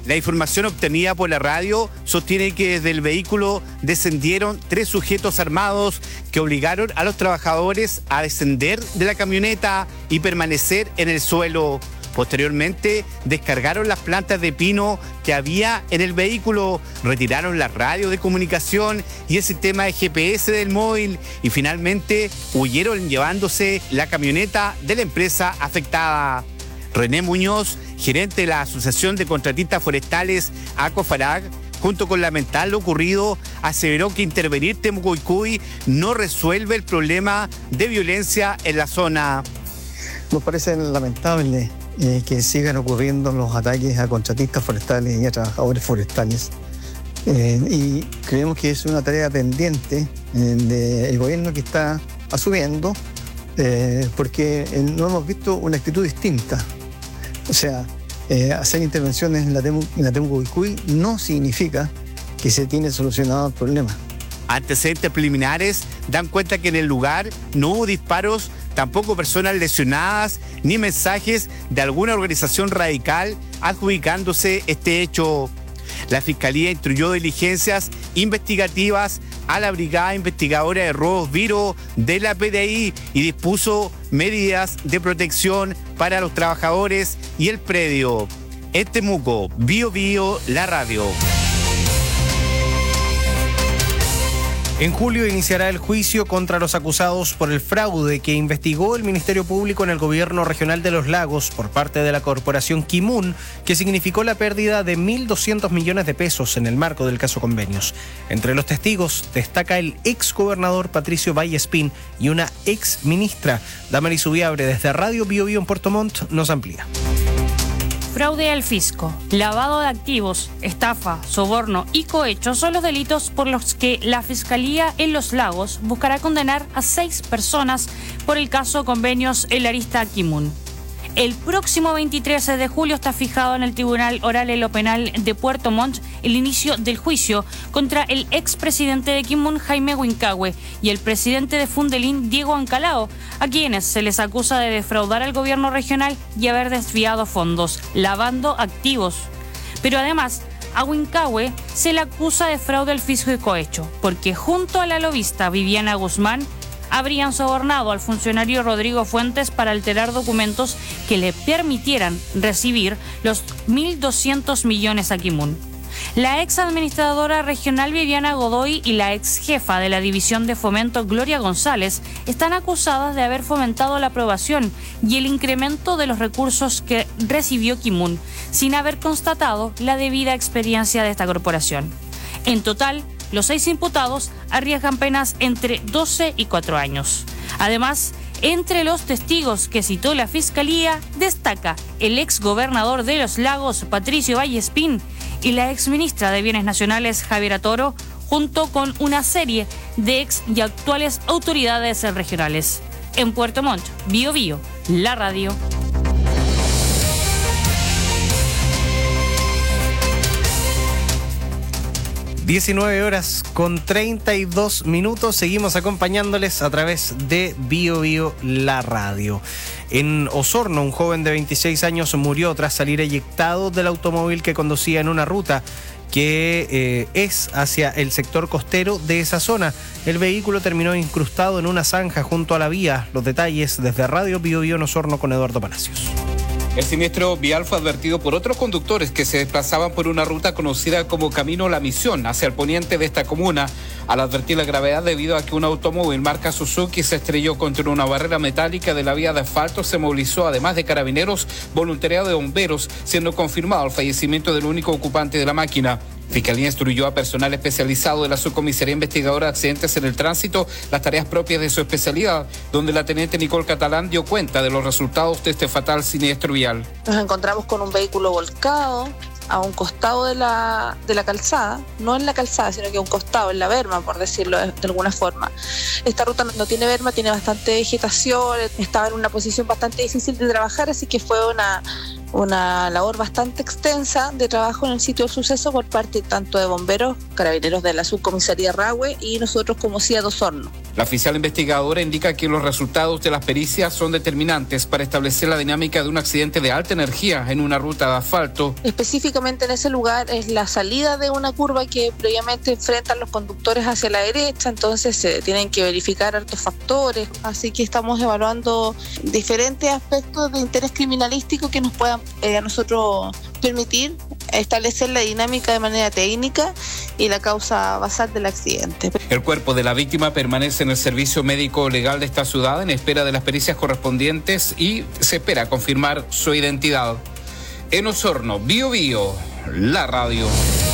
La información obtenida por la radio sostiene que desde el vehículo descendieron tres sujetos armados que obligaron a los trabajadores a descender de la camioneta y permanecer en el suelo. Posteriormente, descargaron las plantas de pino que había en el vehículo, retiraron la radio de comunicación y el sistema de G P S del móvil y finalmente huyeron llevándose la camioneta de la empresa afectada. René Muñoz, gerente de la Asociación de Contratistas Forestales ACOFARAG, junto con lamentar lo ocurrido, aseveró que intervenir Temuco y Cuy no resuelve el problema de violencia en la zona. Nos parece lamentable eh, que sigan ocurriendo los ataques a contratistas forestales y a trabajadores forestales. Eh, y creemos que es una tarea pendiente eh, del gobierno que está asumiendo, eh, porque eh, no hemos visto una actitud distinta. O sea, eh, hacer intervenciones en la, Temu, en la Temuco y Cuy no significa que se tiene solucionado el problema. Antecedentes preliminares dan cuenta que en el lugar no hubo disparos, tampoco personas lesionadas, ni mensajes de alguna organización radical adjudicándose este hecho. La Fiscalía instruyó diligencias investigativas a la Brigada Investigadora de Robos Viro de la P D I y dispuso medidas de protección para los trabajadores y el predio. En Temuco, Bio Bio, la radio. En julio iniciará el juicio contra los acusados por el fraude que investigó el Ministerio Público en el Gobierno Regional de Los Lagos por parte de la Corporación Kimun, que significó la pérdida de mil doscientos millones de pesos en el marco del caso Convenios. Entre los testigos destaca el ex gobernador Patricio Vallespín y una ex ministra. Damaris Ubiabre, desde Radio Bio Bio en Puerto Montt, nos amplía. Fraude al fisco, lavado de activos, estafa, soborno y cohecho son los delitos por los que la Fiscalía en Los Lagos buscará condenar a seis personas por el caso Convenios en la arista Kimun. El próximo veintitrés de julio está fijado en el Tribunal Oral en lo Penal de Puerto Montt el inicio del juicio contra el expresidente de Kimun, Jaime Huincahue, y el presidente de Fundelín, Diego Ancalao, a quienes se les acusa de defraudar al gobierno regional y haber desviado fondos, lavando activos. Pero además, a Huincahue se le acusa de fraude al fisco y cohecho, porque junto a la lobista Viviana Guzmán, habrían sobornado al funcionario Rodrigo Fuentes para alterar documentos que le permitieran recibir los mil doscientos millones a Kimun. La ex administradora regional Viviana Godoy y la ex jefa de la División de Fomento Gloria González están acusadas de haber fomentado la aprobación y el incremento de los recursos que recibió Kimun, sin haber constatado la debida experiencia de esta corporación. En total, los seis imputados arriesgan penas entre doce y cuatro años. Además, entre los testigos que citó la Fiscalía, destaca el ex gobernador de Los Lagos, Patricio Vallespín, y la ex ministra de Bienes Nacionales, Javiera Toro, junto con una serie de ex y actuales autoridades regionales. En Puerto Montt, Bio Bio, la radio. diecinueve horas con treinta y dos minutos. Seguimos acompañándoles a través de Bio Bio, la radio. En Osorno, un joven de veintiséis años murió tras salir eyectado del automóvil que conducía en una ruta que eh, es hacia el sector costero de esa zona. El vehículo terminó incrustado en una zanja junto a la vía. Los detalles desde Radio Bio Bio en Osorno con Eduardo Palacios. El siniestro vial fue advertido por otros conductores que se desplazaban por una ruta conocida como Camino La Misión, hacia el poniente de esta comuna, al advertir la gravedad debido a que un automóvil marca Suzuki se estrelló contra una barrera metálica de la vía de asfalto. Se movilizó, además de carabineros, voluntariado de bomberos, siendo confirmado el fallecimiento del único ocupante de la máquina. Fiscalía instruyó a personal especializado de la Subcomisaría Investigadora de Accidentes en el Tránsito las tareas propias de su especialidad, donde la teniente Nicole Catalán dio cuenta de los resultados de este fatal siniestro vial. Nos encontramos con un vehículo volcado a un costado de la, de la calzada, no en la calzada, sino que a un costado, en la berma, por decirlo de, de alguna forma. Esta ruta no, no tiene berma, tiene bastante vegetación, estaba en una posición bastante difícil de trabajar, así que fue una... una labor bastante extensa de trabajo en el sitio del suceso por parte tanto de bomberos, carabineros de la subcomisaría Rahue y nosotros como C I A de Osorno. La oficial investigadora indica que los resultados de las pericias son determinantes para establecer la dinámica de un accidente de alta energía en una ruta de asfalto. Específicamente en ese lugar es la salida de una curva que previamente enfrentan los conductores hacia la derecha, entonces se tienen que verificar hartos factores, así que estamos evaluando diferentes aspectos de interés criminalístico que nos puedan eh, a nosotros permitir establecer la dinámica de manera técnica y la causa basal del accidente. El cuerpo de la víctima permanece en el servicio médico legal de esta ciudad en espera de las pericias correspondientes y se espera confirmar su identidad. En Osorno, Bio Bio, la radio.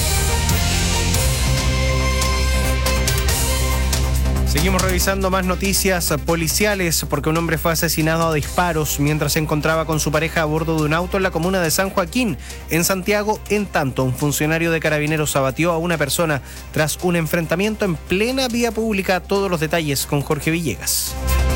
Seguimos revisando más noticias policiales porque un hombre fue asesinado a disparos mientras se encontraba con su pareja a bordo de un auto en la comuna de San Joaquín, en Santiago. En tanto, un funcionario de Carabineros abatió a una persona tras un enfrentamiento en plena vía pública. Todos los detalles con Jorge Villegas.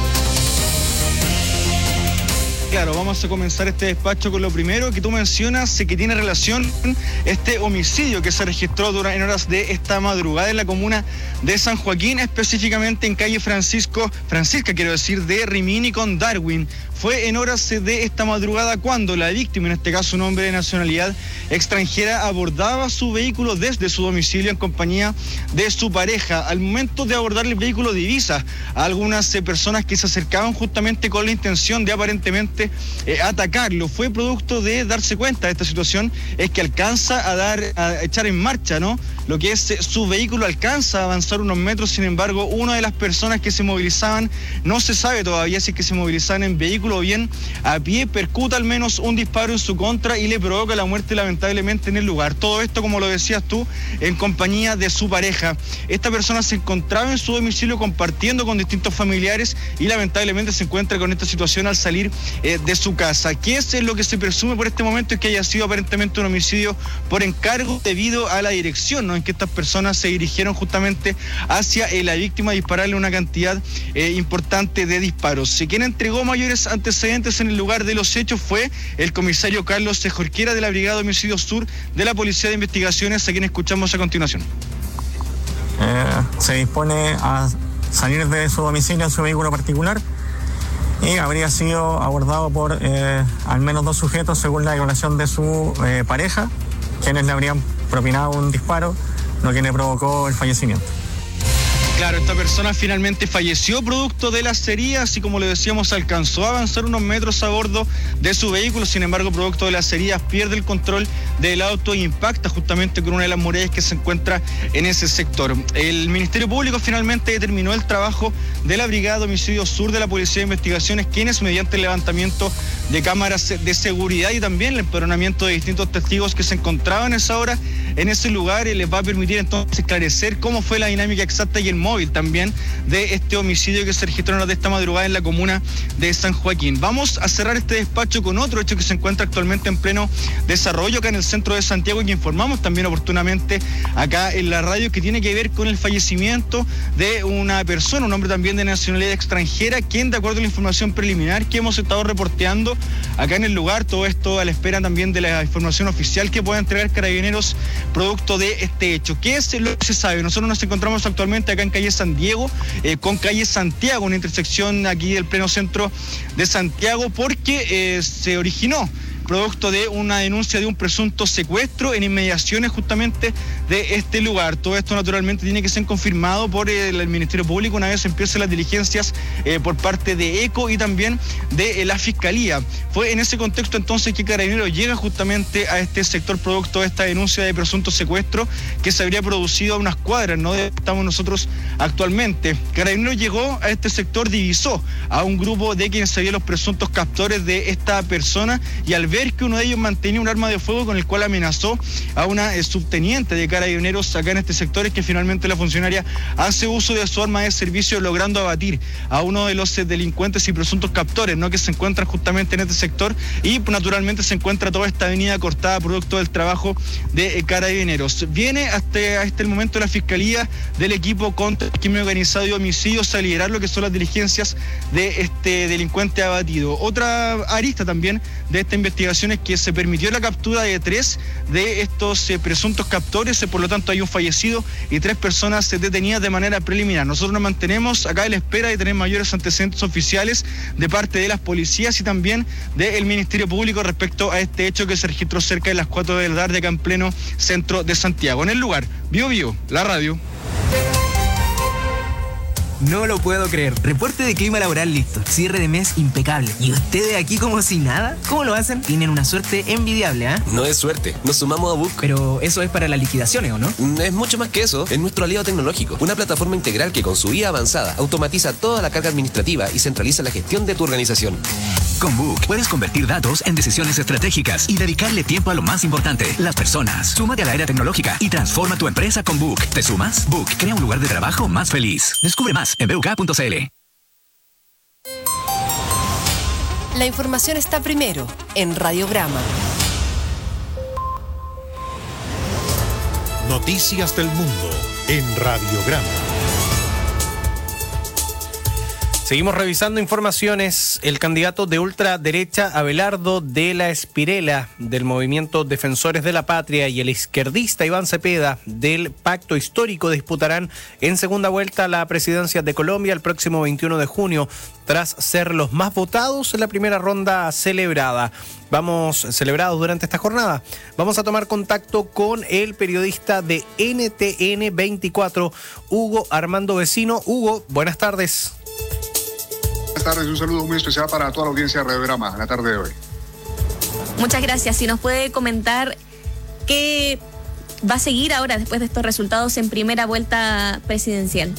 Claro, vamos a comenzar este despacho con lo primero que tú mencionas, que tiene relación con este homicidio que se registró en horas de esta madrugada en la comuna de San Joaquín, específicamente en calle Francisco, Francisca, quiero decir, de Rimini con Darwin. Fue en horas de esta madrugada cuando la víctima, en este caso un hombre de nacionalidad extranjera, abordaba su vehículo desde su domicilio en compañía de su pareja. Al momento de abordar el vehículo divisa a algunas eh, personas que se acercaban justamente con la intención de aparentemente eh, atacarlo. Fue producto de darse cuenta de esta situación, es que alcanza a dar, a echar en marcha, ¿no? Lo que es eh, su vehículo, alcanza a avanzar unos metros. Sin embargo, una de las personas que se movilizaban, no se sabe todavía si es que se movilizaban en vehículo o bien a pie, percuta al menos un disparo en su contra y le provoca la muerte lamentablemente en el lugar. Todo esto, como lo decías tú, en compañía de su pareja. Esta persona se encontraba en su domicilio compartiendo con distintos familiares y lamentablemente se encuentra con esta situación al salir eh, de su casa. ¿Qué es lo que se presume por este momento? Es que haya sido aparentemente un homicidio por encargo debido a la dirección, ¿no?, en que estas personas se dirigieron justamente hacia eh, la víctima a dispararle una cantidad eh, importante de disparos. Quien entregó mayores antecedentes en el lugar de los hechos fue el comisario Carlos Jorquera de la Brigada de Homicidios Sur de la Policía de Investigaciones, a quien escuchamos a continuación. Eh, se dispone a salir de su domicilio en su vehículo particular y habría sido abordado por eh, al menos dos sujetos según la declaración de su eh, pareja, quienes le habrían propinado un disparo, lo que le provocó el fallecimiento. Claro, esta persona finalmente falleció producto de las heridas y, como le decíamos, alcanzó a avanzar unos metros a bordo de su vehículo. Sin embargo, producto de las heridas, pierde el control del auto e impacta justamente con una de las murallas que se encuentra en ese sector. El Ministerio Público finalmente determinó el trabajo de la Brigada de Homicidios Sur de la Policía de Investigaciones, quienes, mediante el levantamiento de cámaras de seguridad y también el empadronamiento de distintos testigos que se encontraban a esa hora en ese lugar, les va a permitir entonces esclarecer cómo fue la dinámica exacta y el móvil también de este homicidio que se registró de esta madrugada en la comuna de San Joaquín. Vamos a cerrar este despacho con otro hecho que se encuentra actualmente en pleno desarrollo acá en el centro de Santiago y que informamos también oportunamente acá en la radio, que tiene que ver con el fallecimiento de una persona, un hombre también de nacionalidad extranjera, quien, de acuerdo a la información preliminar que hemos estado reporteando acá en el lugar, todo esto a la espera también de la información oficial que pueda entregar Carabineros producto de este hecho. ¿Qué es lo que se sabe? Nosotros nos encontramos actualmente acá en calle San Diego eh, con calle Santiago, una intersección aquí del pleno centro de Santiago, porque eh, se originó producto de una denuncia de un presunto secuestro en inmediaciones justamente de este lugar. Todo esto naturalmente tiene que ser confirmado por el, el Ministerio Público una vez empiecen las diligencias eh, por parte de ECO y también de eh, la Fiscalía. Fue en ese contexto entonces que Carabineros llega justamente a este sector producto de esta denuncia de presunto secuestro que se habría producido a unas cuadras, ¿no?, de donde estamos nosotros actualmente. Carabineros llegó a este sector, divisó a un grupo de quienes serían los presuntos captores de esta persona y al ver que uno de ellos mantenía un arma de fuego con el cual amenazó a una eh, subteniente de Carabineros acá en este sector, es que finalmente la funcionaria hace uso de su arma de servicio, logrando abatir a uno de los eh, delincuentes y presuntos captores, ¿no?, que se encuentran justamente en este sector, y naturalmente se encuentra toda esta avenida cortada producto del trabajo de eh, Carabineros. Viene hasta este el momento la Fiscalía del equipo contra el crimen organizado y homicidios a liderar lo que son las diligencias de este delincuente abatido. Otra arista también de esta investigación investigaciones que se permitió la captura de tres de estos eh, presuntos captores, eh, por lo tanto hay un fallecido y tres personas eh, detenidas de manera preliminar. Nosotros nos mantenemos acá a la espera de tener mayores antecedentes oficiales de parte de las policías y también del Ministerio Público respecto a este hecho que se registró cerca de las cuatro de la tarde acá en pleno centro de Santiago. En el lugar, Bio Bio, la radio. No lo puedo creer. Reporte de clima laboral listo. Cierre de mes impecable. ¿Y ustedes aquí como si nada? ¿Cómo lo hacen? Tienen una suerte envidiable, ¿ah? ¿eh? No es suerte. Nos sumamos a Book. Pero eso es para las liquidaciones, ¿o no? Es mucho más que eso. Es nuestro aliado tecnológico. Una plataforma integral que con su I A avanzada automatiza toda la carga administrativa y centraliza la gestión de tu organización. Con Book puedes convertir datos en decisiones estratégicas y dedicarle tiempo a lo más importante, las personas. Súmate a la era tecnológica y transforma tu empresa con Book. ¿Te sumas? Book crea un lugar de trabajo más feliz. Descubre más en b u k punto c l. La información está primero en Radiograma. Noticias del mundo en Radiograma. Seguimos revisando informaciones. El candidato de ultraderecha Abelardo de la Espirela del Movimiento Defensores de la Patria y el izquierdista Iván Cepeda del Pacto Histórico disputarán en segunda vuelta la presidencia de Colombia el próximo veintiuno de junio, tras ser los más votados en la primera ronda celebrada. Vamos, celebrados durante esta jornada. Vamos a tomar contacto con el periodista de N T N veinticuatro, Hugo Armando Vecino. Hugo, buenas tardes. Buenas tardes, un saludo muy especial para toda la audiencia de Radiograma en la tarde de hoy. Muchas gracias. Si nos puede comentar qué va a seguir ahora después de estos resultados en primera vuelta presidencial.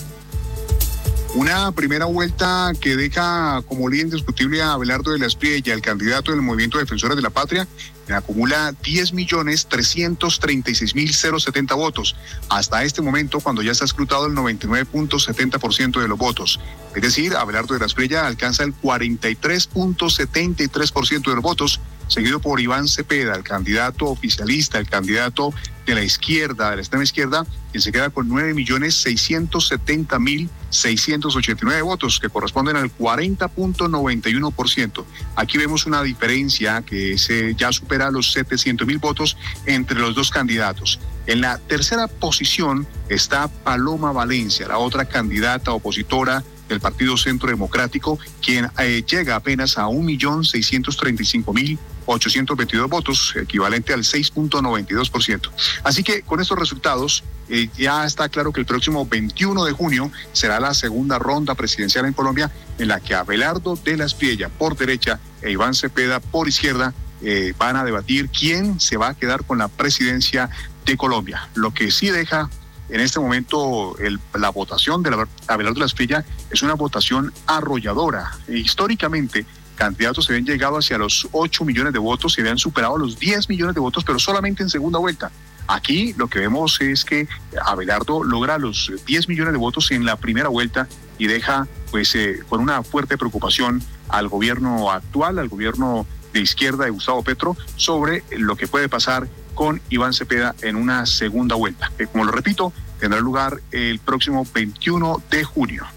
Una primera vuelta que deja como líder indiscutible a Abelardo de la Espriella, el candidato del Movimiento Defensores de la Patria, que acumula diez millones trescientos treinta y seis mil setenta votos. Hasta este momento, cuando ya está escrutado el noventa y nueve punto setenta por ciento de los votos. Es decir, Abelardo de la Espriella alcanza el cuarenta y tres punto setenta y tres por ciento de los votos, seguido por Iván Cepeda, el candidato oficialista, el candidato de la izquierda, de la extrema izquierda, quien se queda con nueve millones seiscientos setenta mil seiscientos ochenta y nueve votos, que corresponden al cuarenta punto noventa y uno por ciento. Aquí vemos una diferencia que se ya supera los setecientos mil votos entre los dos candidatos. En la tercera posición está Paloma Valencia, la otra candidata opositora del Partido Centro Democrático, quien eh, llega apenas a un millón seiscientos treinta y cinco mil ochocientos veintidós votos, equivalente al seis punto noventa y dos por ciento. Así que con estos resultados eh, ya está claro que el próximo veintiuno de junio será la segunda ronda presidencial en Colombia, en la que Abelardo de la Espriella por derecha e Iván Cepeda por izquierda eh, van a debatir quién se va a quedar con la presidencia de Colombia. Lo que sí deja en este momento el, la votación de la, Abelardo de la Espriella es una votación arrolladora. E históricamente, candidatos se habían llegado hacia los ocho millones de votos, se habían superado los diez millones de votos, pero solamente en segunda vuelta. Aquí lo que vemos es que Abelardo logra los diez millones de votos en la primera vuelta y deja pues eh, con una fuerte preocupación al gobierno actual, al gobierno de izquierda de Gustavo Petro, sobre lo que puede pasar con Iván Cepeda en una segunda vuelta, que como lo repito, tendrá lugar el próximo veintiuno de junio.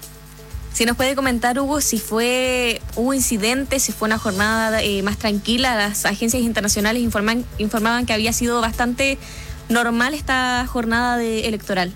Si nos puede comentar, Hugo, si fue hubo incidentes, si fue una jornada eh, más tranquila. Las agencias internacionales informan, informaban que había sido bastante normal esta jornada de electoral.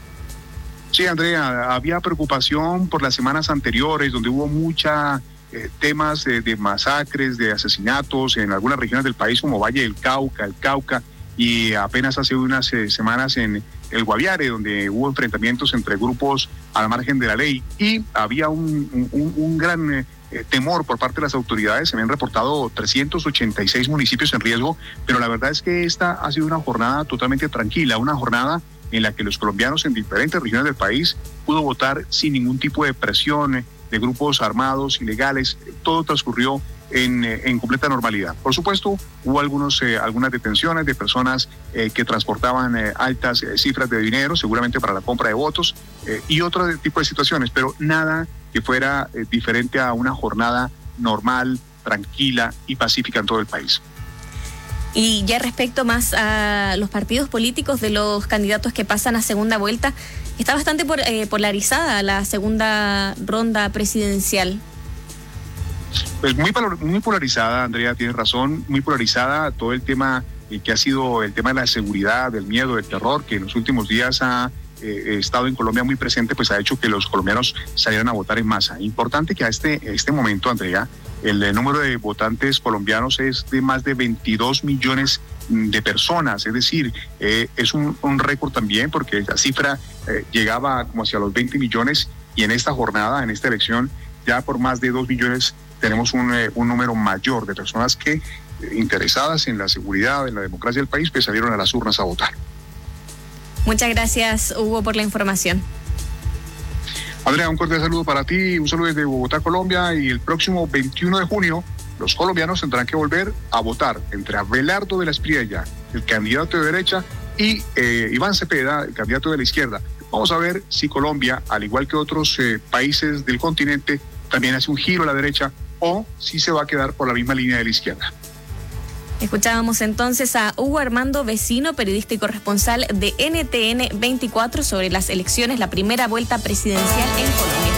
Sí, Andrea, había preocupación por las semanas anteriores, donde hubo mucha eh, temas de, de masacres, de asesinatos en algunas regiones del país, como Valle del Cauca, el Cauca, y apenas hace unas eh, semanas en el Guaviare, donde hubo enfrentamientos entre grupos al margen de la ley, y había un, un, un gran eh, temor por parte de las autoridades. Se habían reportado trescientos ochenta y seis municipios en riesgo, pero la verdad es que esta ha sido una jornada totalmente tranquila, una jornada en la que los colombianos en diferentes regiones del país pudo votar sin ningún tipo de presión de grupos armados, ilegales. Todo transcurrió en, en completa normalidad. Por supuesto, hubo algunos, eh, algunas detenciones de personas eh, que transportaban eh, altas eh, cifras de dinero, seguramente para la compra de votos, eh, y otro tipo de situaciones, pero nada que fuera eh, diferente a una jornada normal, tranquila y pacífica en todo el país. Y ya respecto más a los partidos políticos de los candidatos que pasan a segunda vuelta, está bastante por, eh, polarizada la segunda ronda presidencial. Pues muy, muy polarizada, Andrea, tienes razón, muy polarizada todo el tema eh, que ha sido el tema de la seguridad, del miedo, del terror, que en los últimos días ha eh, estado en Colombia muy presente, pues ha hecho que los colombianos salieran a votar en masa. Importante que a este, este momento, Andrea, el, el número de votantes colombianos es de más de veintidós millones de personas, es decir, eh, es un, un récord también porque la cifra eh, llegaba como hacia los veinte millones y en esta jornada, en esta elección, ya por más de dos millones tenemos un, eh, un número mayor de personas que, eh, interesadas en la seguridad, en la democracia del país, pues salieron a las urnas a votar. Muchas gracias, Hugo, por la información. Andrea, un cordial saludo para ti, un saludo desde Bogotá, Colombia, y el próximo veintiuno de junio los colombianos tendrán que volver a votar entre Abelardo de la Espriella, el candidato de derecha, y eh, Iván Cepeda, el candidato de la izquierda. Vamos a ver si Colombia, al igual que otros eh, países del continente, también hace un giro a la derecha o si se va a quedar por la misma línea de la izquierda. Escuchábamos entonces a Hugo Armando Vecino, periodista y corresponsal de N T N veinticuatro, sobre las elecciones, la primera vuelta presidencial en Colombia.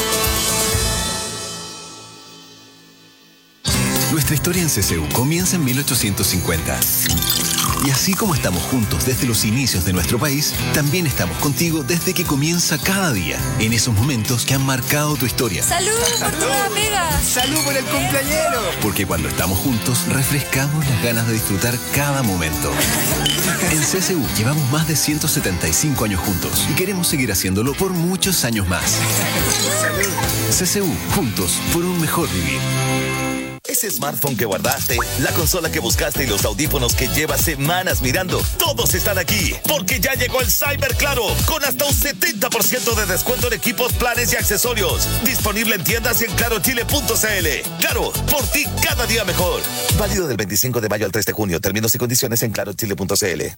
Nuestra historia en C C U comienza en mil ochocientos cincuenta. Y así como estamos juntos desde los inicios de nuestro país, también estamos contigo desde que comienza cada día, en esos momentos que han marcado tu historia. ¡Salud por tu nueva pega! ¡Salud por el cumpleañero! Porque cuando estamos juntos, refrescamos las ganas de disfrutar cada momento. En C C U llevamos más de ciento setenta y cinco años juntos y queremos seguir haciéndolo por muchos años más. C C U, juntos por un mejor vivir. Ese smartphone que guardaste, la consola que buscaste y los audífonos que llevas semanas mirando, todos están aquí, porque ya llegó el Cyber Claro, con hasta un setenta por ciento de descuento en equipos, planes y accesorios. Disponible en tiendas y en claro chile punto c l. Claro, por ti cada día mejor. Válido del veinticinco de mayo al tres de junio. Términos y condiciones en claro chile punto c l.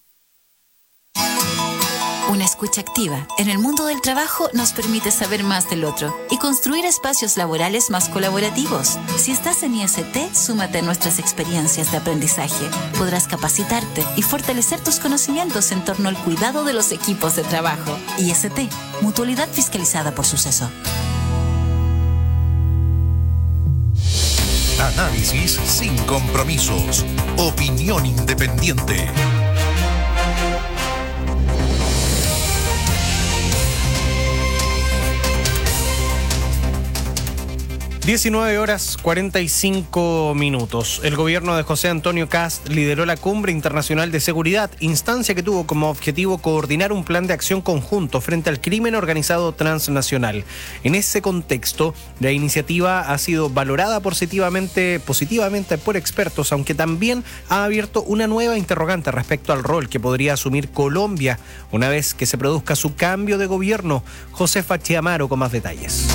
Una escucha activa en el mundo del trabajo nos permite saber más del otro y construir espacios laborales más colaborativos. Si estás en I S T, súmate a nuestras experiencias de aprendizaje. Podrás capacitarte y fortalecer tus conocimientos en torno al cuidado de los equipos de trabajo. I S T, mutualidad fiscalizada por Suceso. Análisis sin compromisos. Opinión independiente. diecinueve horas cuarenta y cinco minutos. El gobierno de José Antonio Kast lideró la Cumbre Internacional de Seguridad, instancia que tuvo como objetivo coordinar un plan de acción conjunto frente al crimen organizado transnacional. En ese contexto, la iniciativa ha sido valorada positivamente, positivamente por expertos, aunque también ha abierto una nueva interrogante respecto al rol que podría asumir Colombia una vez que se produzca su cambio de gobierno. Josefa Chiamaro con más detalles.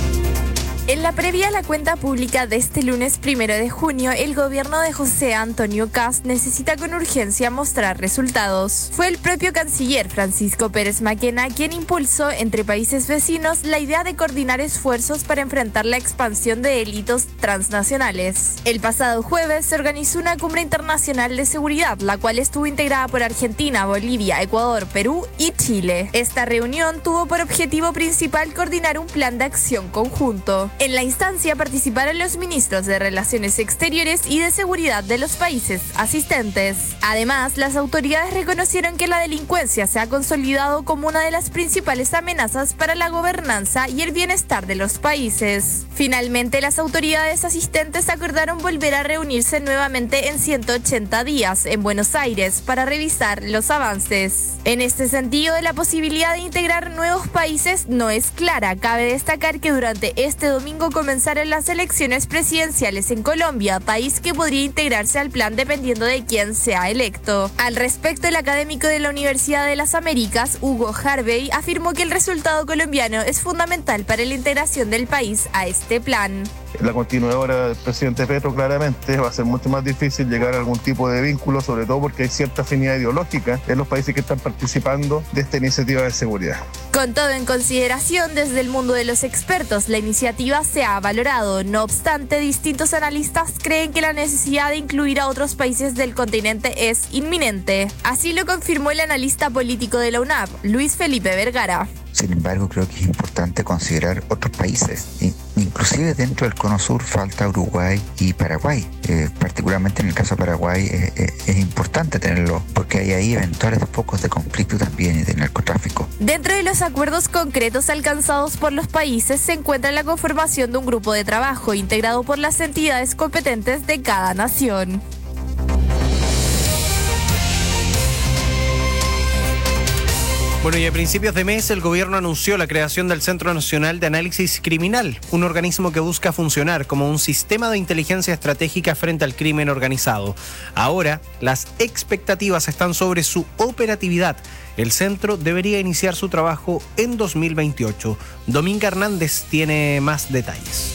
En la previa a la cuenta pública de este lunes primero de junio, el gobierno de José Antonio Kast necesita con urgencia mostrar resultados. Fue el propio canciller Francisco Pérez Maquena quien impulsó entre países vecinos la idea de coordinar esfuerzos para enfrentar la expansión de delitos transnacionales. El pasado jueves se organizó una cumbre internacional de seguridad, la cual estuvo integrada por Argentina, Bolivia, Ecuador, Perú y Chile. Esta reunión tuvo por objetivo principal coordinar un plan de acción conjunto. En la instancia participaron los ministros de Relaciones Exteriores y de Seguridad de los países asistentes. Además, las autoridades reconocieron que la delincuencia se ha consolidado como una de las principales amenazas para la gobernanza y el bienestar de los países. Finalmente, las autoridades asistentes acordaron volver a reunirse nuevamente en ciento ochenta días en Buenos Aires para revisar los avances. En este sentido, la posibilidad de integrar nuevos países no es clara. Cabe destacar que durante este domingo comenzaron las elecciones presidenciales en Colombia, país que podría integrarse al plan dependiendo de quién sea electo. Al respecto, el académico de la Universidad de las Américas, Hugo Harvey, afirmó que el resultado colombiano es fundamental para la integración del país a este plan. La continuadora del presidente Petro claramente va a ser mucho más difícil llegar a algún tipo de vínculo, sobre todo porque hay cierta afinidad ideológica en los países que están participando de esta iniciativa de seguridad. Con todo en consideración, desde el mundo de los expertos, la iniciativa se ha valorado. No obstante, distintos analistas creen que la necesidad de incluir a otros países del continente es inminente. Así lo confirmó el analista político de la UNAP, Luis Felipe Vergara. Sin embargo, creo que es importante considerar otros países. Inclusive dentro del Cono Sur falta Uruguay y Paraguay. Eh, particularmente en el caso de Paraguay eh, eh, es importante tenerlo porque hay ahí eventuales focos de conflicto también y de narcotráfico. Dentro de los acuerdos concretos alcanzados por los países se encuentra la conformación de un grupo de trabajo integrado por las entidades competentes de cada nación. Bueno, y a principios de mes el gobierno anunció la creación del Centro Nacional de Análisis Criminal, un organismo que busca funcionar como un sistema de inteligencia estratégica frente al crimen organizado. Ahora, las expectativas están sobre su operatividad. El centro debería iniciar su trabajo en dos mil veintiocho. Dominga Hernández tiene más detalles.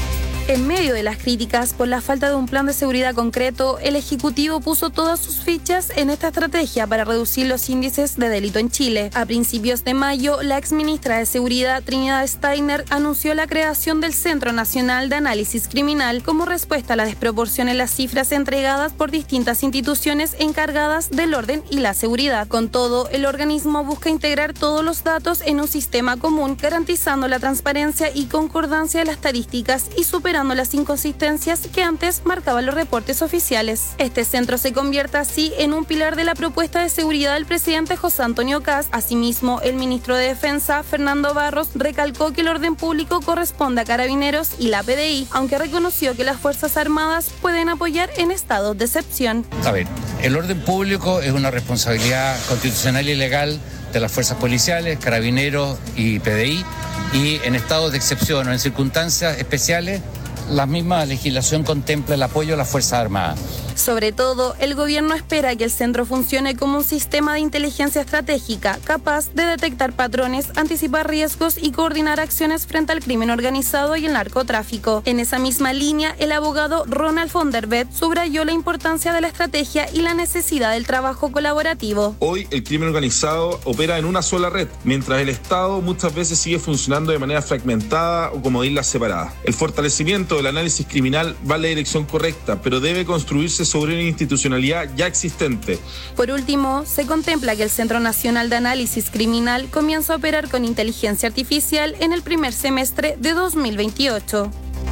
En medio de las críticas por la falta de un plan de seguridad concreto, el Ejecutivo puso todas sus fichas en esta estrategia para reducir los índices de delito en Chile. A principios de mayo, la exministra de Seguridad, Trinidad Steiner, anunció la creación del Centro Nacional de Análisis Criminal como respuesta a la desproporción en las cifras entregadas por distintas instituciones encargadas del orden y la seguridad. Con todo, el organismo busca integrar todos los datos en un sistema común, garantizando la transparencia y concordancia de las estadísticas y superando las inconsistencias que antes marcaban los reportes oficiales. Este centro se convierte así en un pilar de la propuesta de seguridad del presidente José Antonio Kast. Asimismo, el ministro de Defensa, Fernando Barros, recalcó que el orden público corresponde a Carabineros y la P D I, aunque reconoció que las Fuerzas Armadas pueden apoyar en estados de excepción. A ver, el orden público es una responsabilidad constitucional y legal de las fuerzas policiales, Carabineros y P D I, y en estados de excepción o en circunstancias especiales, la misma legislación contempla el apoyo a las Fuerzas Armadas. Sobre todo, el gobierno espera que el centro funcione como un sistema de inteligencia estratégica capaz de detectar patrones, anticipar riesgos y coordinar acciones frente al crimen organizado y el narcotráfico. En esa misma línea, el abogado Ronald von der Vet subrayó la importancia de la estrategia y la necesidad del trabajo colaborativo. Hoy el crimen organizado opera en una sola red, mientras el Estado muchas veces sigue funcionando de manera fragmentada o como islas separadas. El fortalecimiento del análisis criminal va en la dirección correcta, pero debe construirse sobre una institucionalidad ya existente. Por último, se contempla que el Centro Nacional de Análisis Criminal comienza a operar con inteligencia artificial en el primer semestre de dos mil veintiocho.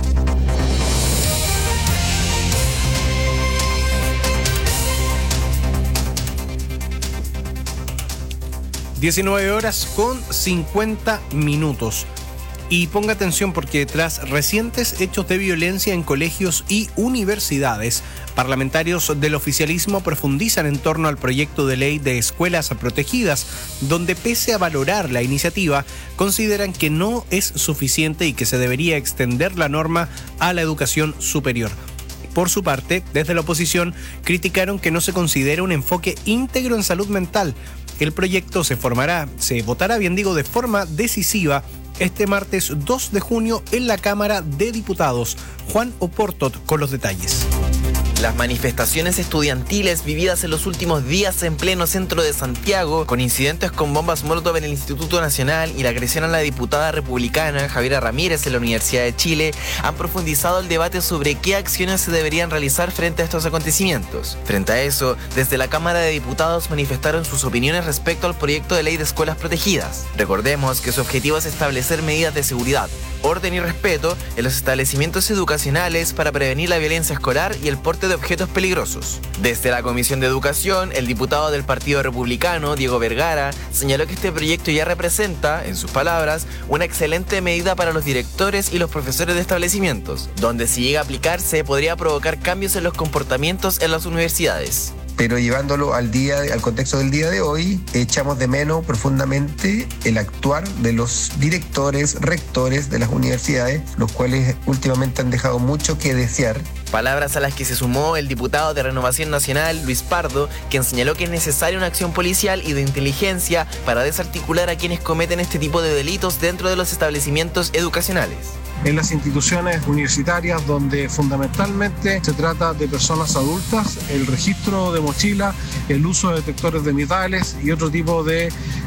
diecinueve horas con cincuenta minutos. Y ponga atención porque tras recientes hechos de violencia en colegios y universidades, parlamentarios del oficialismo profundizan en torno al proyecto de ley de escuelas protegidas, donde pese a valorar la iniciativa, consideran que no es suficiente y que se debería extender la norma a la educación superior. Por su parte, desde la oposición, criticaron que no se considera un enfoque íntegro en salud mental. El proyecto se formará, se votará, bien digo, de forma decisiva este martes dos de junio en la Cámara de Diputados. Juan Oportot con los detalles. Las manifestaciones estudiantiles vividas en los últimos días en pleno centro de Santiago, con incidentes con bombas Molotov en el Instituto Nacional y la agresión a la diputada republicana Javiera Ramírez en la Universidad de Chile, han profundizado el debate sobre qué acciones se deberían realizar frente a estos acontecimientos. Frente a eso, desde la Cámara de Diputados manifestaron sus opiniones respecto al proyecto de ley de escuelas protegidas. Recordemos que su objetivo es establecer medidas de seguridad, orden y respeto en los establecimientos educacionales para prevenir la violencia escolar y el porte de objetos peligrosos. Desde la Comisión de Educación, el diputado del Partido Republicano, Diego Vergara, señaló que este proyecto ya representa, en sus palabras, una excelente medida para los directores y los profesores de establecimientos, donde si llega a aplicarse podría provocar cambios en los comportamientos en las universidades. Pero llevándolo al día, al contexto del día de hoy, echamos de menos profundamente el actuar de los directores, rectores de las universidades, los cuales últimamente han dejado mucho que desear. Palabras a las que se sumó el diputado de Renovación Nacional, Luis Pardo, quien señaló que es necesaria una acción policial y de inteligencia para desarticular a quienes cometen este tipo de delitos dentro de los establecimientos educacionales. En las instituciones universitarias, donde fundamentalmente se trata de personas adultas, el registro de mochila, el uso de detectores de metales y otro tipo de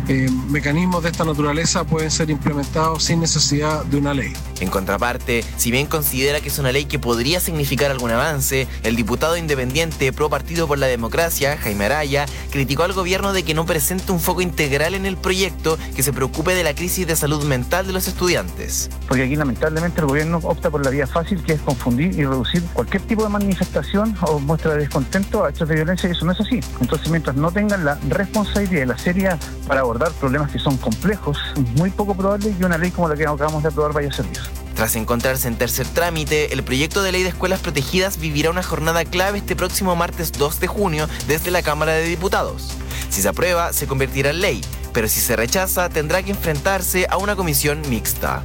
eh, mecanismos de esta naturaleza pueden ser implementados sin necesidad de una ley. En contraparte, si bien considera que es una ley que podría significar algún avance, el diputado independiente pro Partido por la Democracia, Jaime Araya, criticó al gobierno de que no presente un foco integral en el proyecto que se preocupe de la crisis de salud mental de los estudiantes. Porque aquí lamentablemente el gobierno opta por la vía fácil, que es confundir y reducir cualquier tipo de manifestación o muestra de descontento a hechos de violencia, y eso no es así. Entonces, mientras no tengan la responsabilidad y la seriedad para abordar problemas que son complejos, es muy poco probable que una ley como la que acabamos de aprobar vaya a servir. Tras encontrarse en tercer trámite, el proyecto de ley de escuelas protegidas vivirá una jornada clave este próximo martes dos de junio desde la Cámara de Diputados. Si se aprueba, se convertirá en ley, pero si se rechaza, tendrá que enfrentarse a una comisión mixta.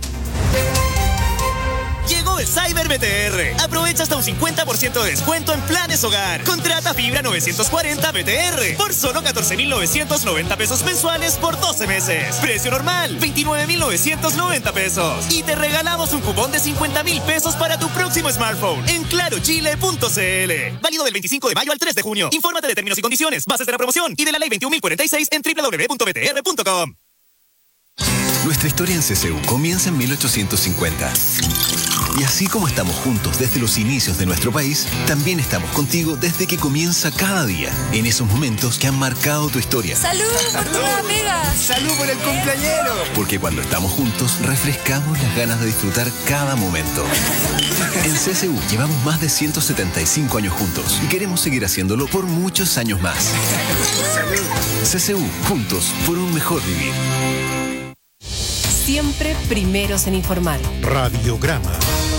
Llegó el Cyber B T R. Aprovecha hasta un cincuenta por ciento de descuento en planes hogar. Contrata fibra novecientos cuarenta B T R por solo catorce mil novecientos noventa pesos mensuales por doce meses. Precio normal, veintinueve mil novecientos noventa pesos. Y te regalamos un cupón de cincuenta mil pesos para tu próximo smartphone en claro chile punto c l. Válido del veinticinco de mayo al tres de junio. Infórmate de términos y condiciones, bases de la promoción y de la ley veintiún mil cuarenta y seis en doble u doble u doble u punto b t r punto com. Nuestra historia en C C U comienza en mil ochocientos cincuenta. Y así como estamos juntos desde los inicios de nuestro país, también estamos contigo desde que comienza cada día, en esos momentos que han marcado tu historia. ¡Salud por tu nueva pega! ¡Salud por el cumpleañero! Porque cuando estamos juntos, refrescamos las ganas de disfrutar cada momento. En C C U llevamos más de ciento setenta y cinco años juntos y queremos seguir haciéndolo por muchos años más. C C U, juntos por un mejor vivir. Siempre primeros en informar. Radiograma.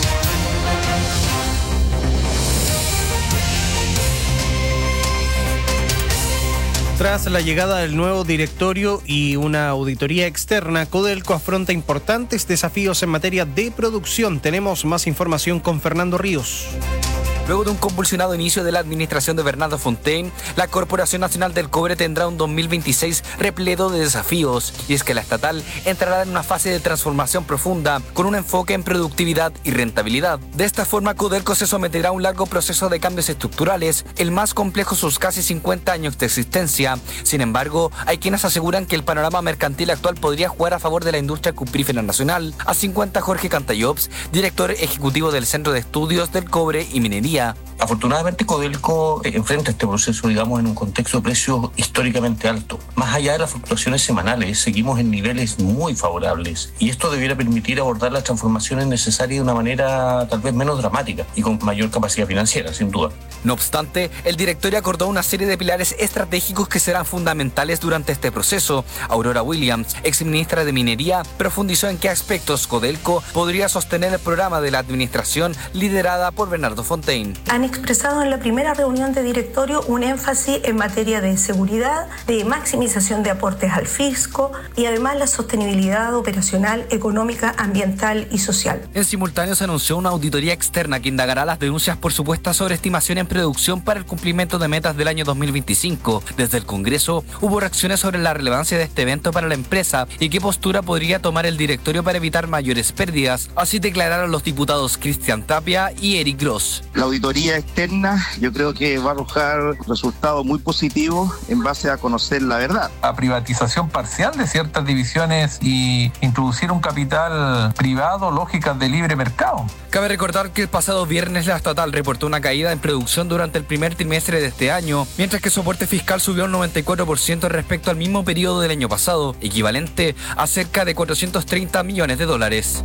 Tras la llegada del nuevo directorio y una auditoría externa, Codelco afronta importantes desafíos en materia de producción. Tenemos más información con Fernando Ríos. Luego de un convulsionado inicio de la administración de Bernardo Fontaine, la Corporación Nacional del Cobre tendrá un dos mil veintiséis repleto de desafíos, y es que la estatal entrará en una fase de transformación profunda con un enfoque en productividad y rentabilidad. De esta forma, Codelco se someterá a un largo proceso de cambios estructurales, el más complejo sus casi cincuenta años de existencia. Sin embargo, hay quienes aseguran que el panorama mercantil actual podría jugar a favor de la industria cuprífera nacional. Así cuenta Jorge Cantayops, director ejecutivo del Centro de Estudios del Cobre y Minería. Afortunadamente, Codelco enfrenta este proceso, digamos, en un contexto de precios históricamente alto. Más allá de las fluctuaciones semanales, seguimos en niveles muy favorables, y esto debiera permitir abordar las transformaciones necesarias de una manera tal vez menos dramática y con mayor capacidad financiera, sin duda. No obstante, el directorio acordó una serie de pilares estratégicos que serán fundamentales durante este proceso. Aurora Williams, exministra de Minería, profundizó en qué aspectos Codelco podría sostener el programa de la administración liderada por Bernardo Fontaine. Han expresado en la primera reunión de directorio un énfasis en materia de seguridad, de maximización de aportes al fisco y además la sostenibilidad operacional, económica, ambiental y social. En simultáneo se anunció una auditoría externa que indagará las denuncias por supuesta sobreestimación en producción para el cumplimiento de metas del año dos mil veinticinco. Desde el Congreso hubo reacciones sobre la relevancia de este evento para la empresa y qué postura podría tomar el directorio para evitar mayores pérdidas. Así declararon los diputados Cristian Tapia y Eric Gross. La auditoría externa yo creo que va a arrojar resultados muy positivos en base a conocer la verdad. A privatización parcial de ciertas divisiones y introducir un capital privado, lógicas de libre mercado. Cabe recordar que el pasado viernes la estatal reportó una caída en producción durante el primer trimestre de este año, mientras que su aporte fiscal subió un noventa y cuatro por ciento respecto al mismo periodo del año pasado, equivalente a cerca de cuatrocientos treinta millones de dólares.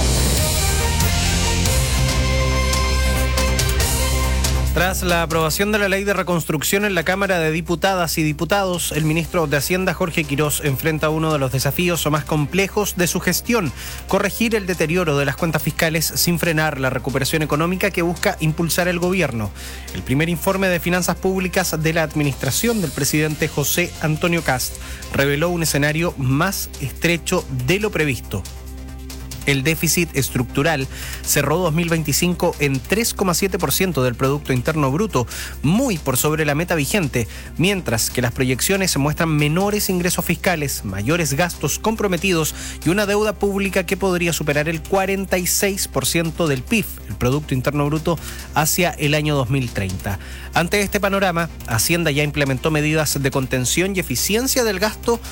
Tras la aprobación de la ley de reconstrucción en la Cámara de Diputadas y Diputados, el ministro de Hacienda, Jorge Quirós, enfrenta uno de los desafíos más complejos de su gestión: corregir el deterioro de las cuentas fiscales sin frenar la recuperación económica que busca impulsar el gobierno. El primer informe de finanzas públicas de la administración del presidente José Antonio Kast reveló un escenario más estrecho de lo previsto. El déficit estructural cerró dos mil veinticinco en tres coma siete por ciento del Producto Interno Bruto, muy por sobre la meta vigente, mientras que las proyecciones muestran menores ingresos fiscales, mayores gastos comprometidos y una deuda pública que podría superar el cuarenta y seis por ciento del P I B, el Producto Interno Bruto, hacia el año dos mil treinta. Ante este panorama, Hacienda ya implementó medidas de contención y eficiencia del gasto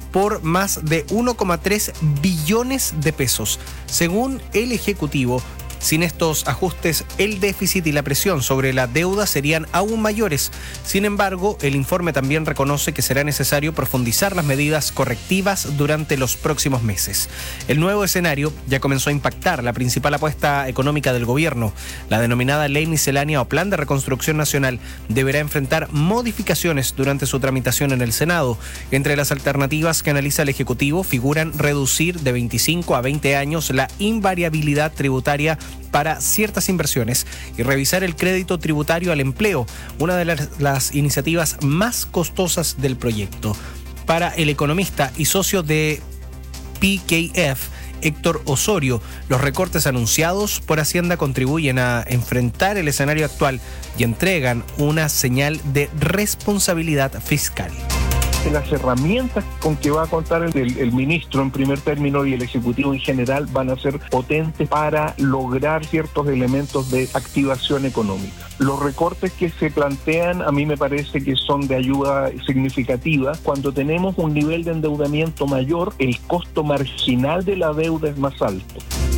por más de uno coma tres billones de pesos. Según el Ejecutivo, sin estos ajustes, el déficit y la presión sobre la deuda serían aún mayores. Sin embargo, el informe también reconoce que será necesario profundizar las medidas correctivas durante los próximos meses. El nuevo escenario ya comenzó a impactar la principal apuesta económica del gobierno. La denominada Ley Miscelánea o Plan de Reconstrucción Nacional deberá enfrentar modificaciones durante su tramitación en el Senado. Entre las alternativas que analiza el Ejecutivo figuran reducir de veinticinco a veinte años la invariabilidad tributaria para ciertas inversiones y revisar el crédito tributario al empleo, una de las, las iniciativas más costosas del proyecto. Para el economista y socio de P K F, Héctor Osorio, los recortes anunciados por Hacienda contribuyen a enfrentar el escenario actual y entregan una señal de responsabilidad fiscal. Las herramientas con que va a contar el, el ministro en primer término y el Ejecutivo en general van a ser potentes para lograr ciertos elementos de activación económica. Los recortes que se plantean a mí me parece que son de ayuda significativa. Cuando tenemos un nivel de endeudamiento mayor, el costo marginal de la deuda es más alto.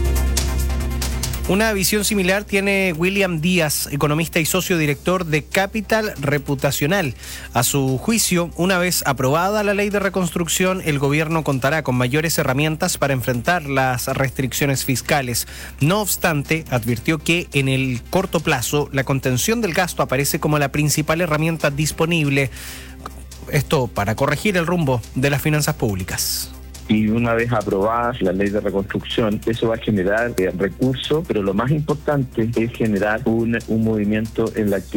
Una visión similar tiene William Díaz, economista y socio director de Capital Reputacional. A su juicio, una vez aprobada la ley de reconstrucción, el gobierno contará con mayores herramientas para enfrentar las restricciones fiscales. No obstante, advirtió que en el corto plazo, la contención del gasto aparece como la principal herramienta disponible. Esto para corregir el rumbo de las finanzas públicas. Y una vez aprobada la ley de reconstrucción, eso va a generar eh, recursos, pero lo más importante es generar un, un movimiento en la actividad.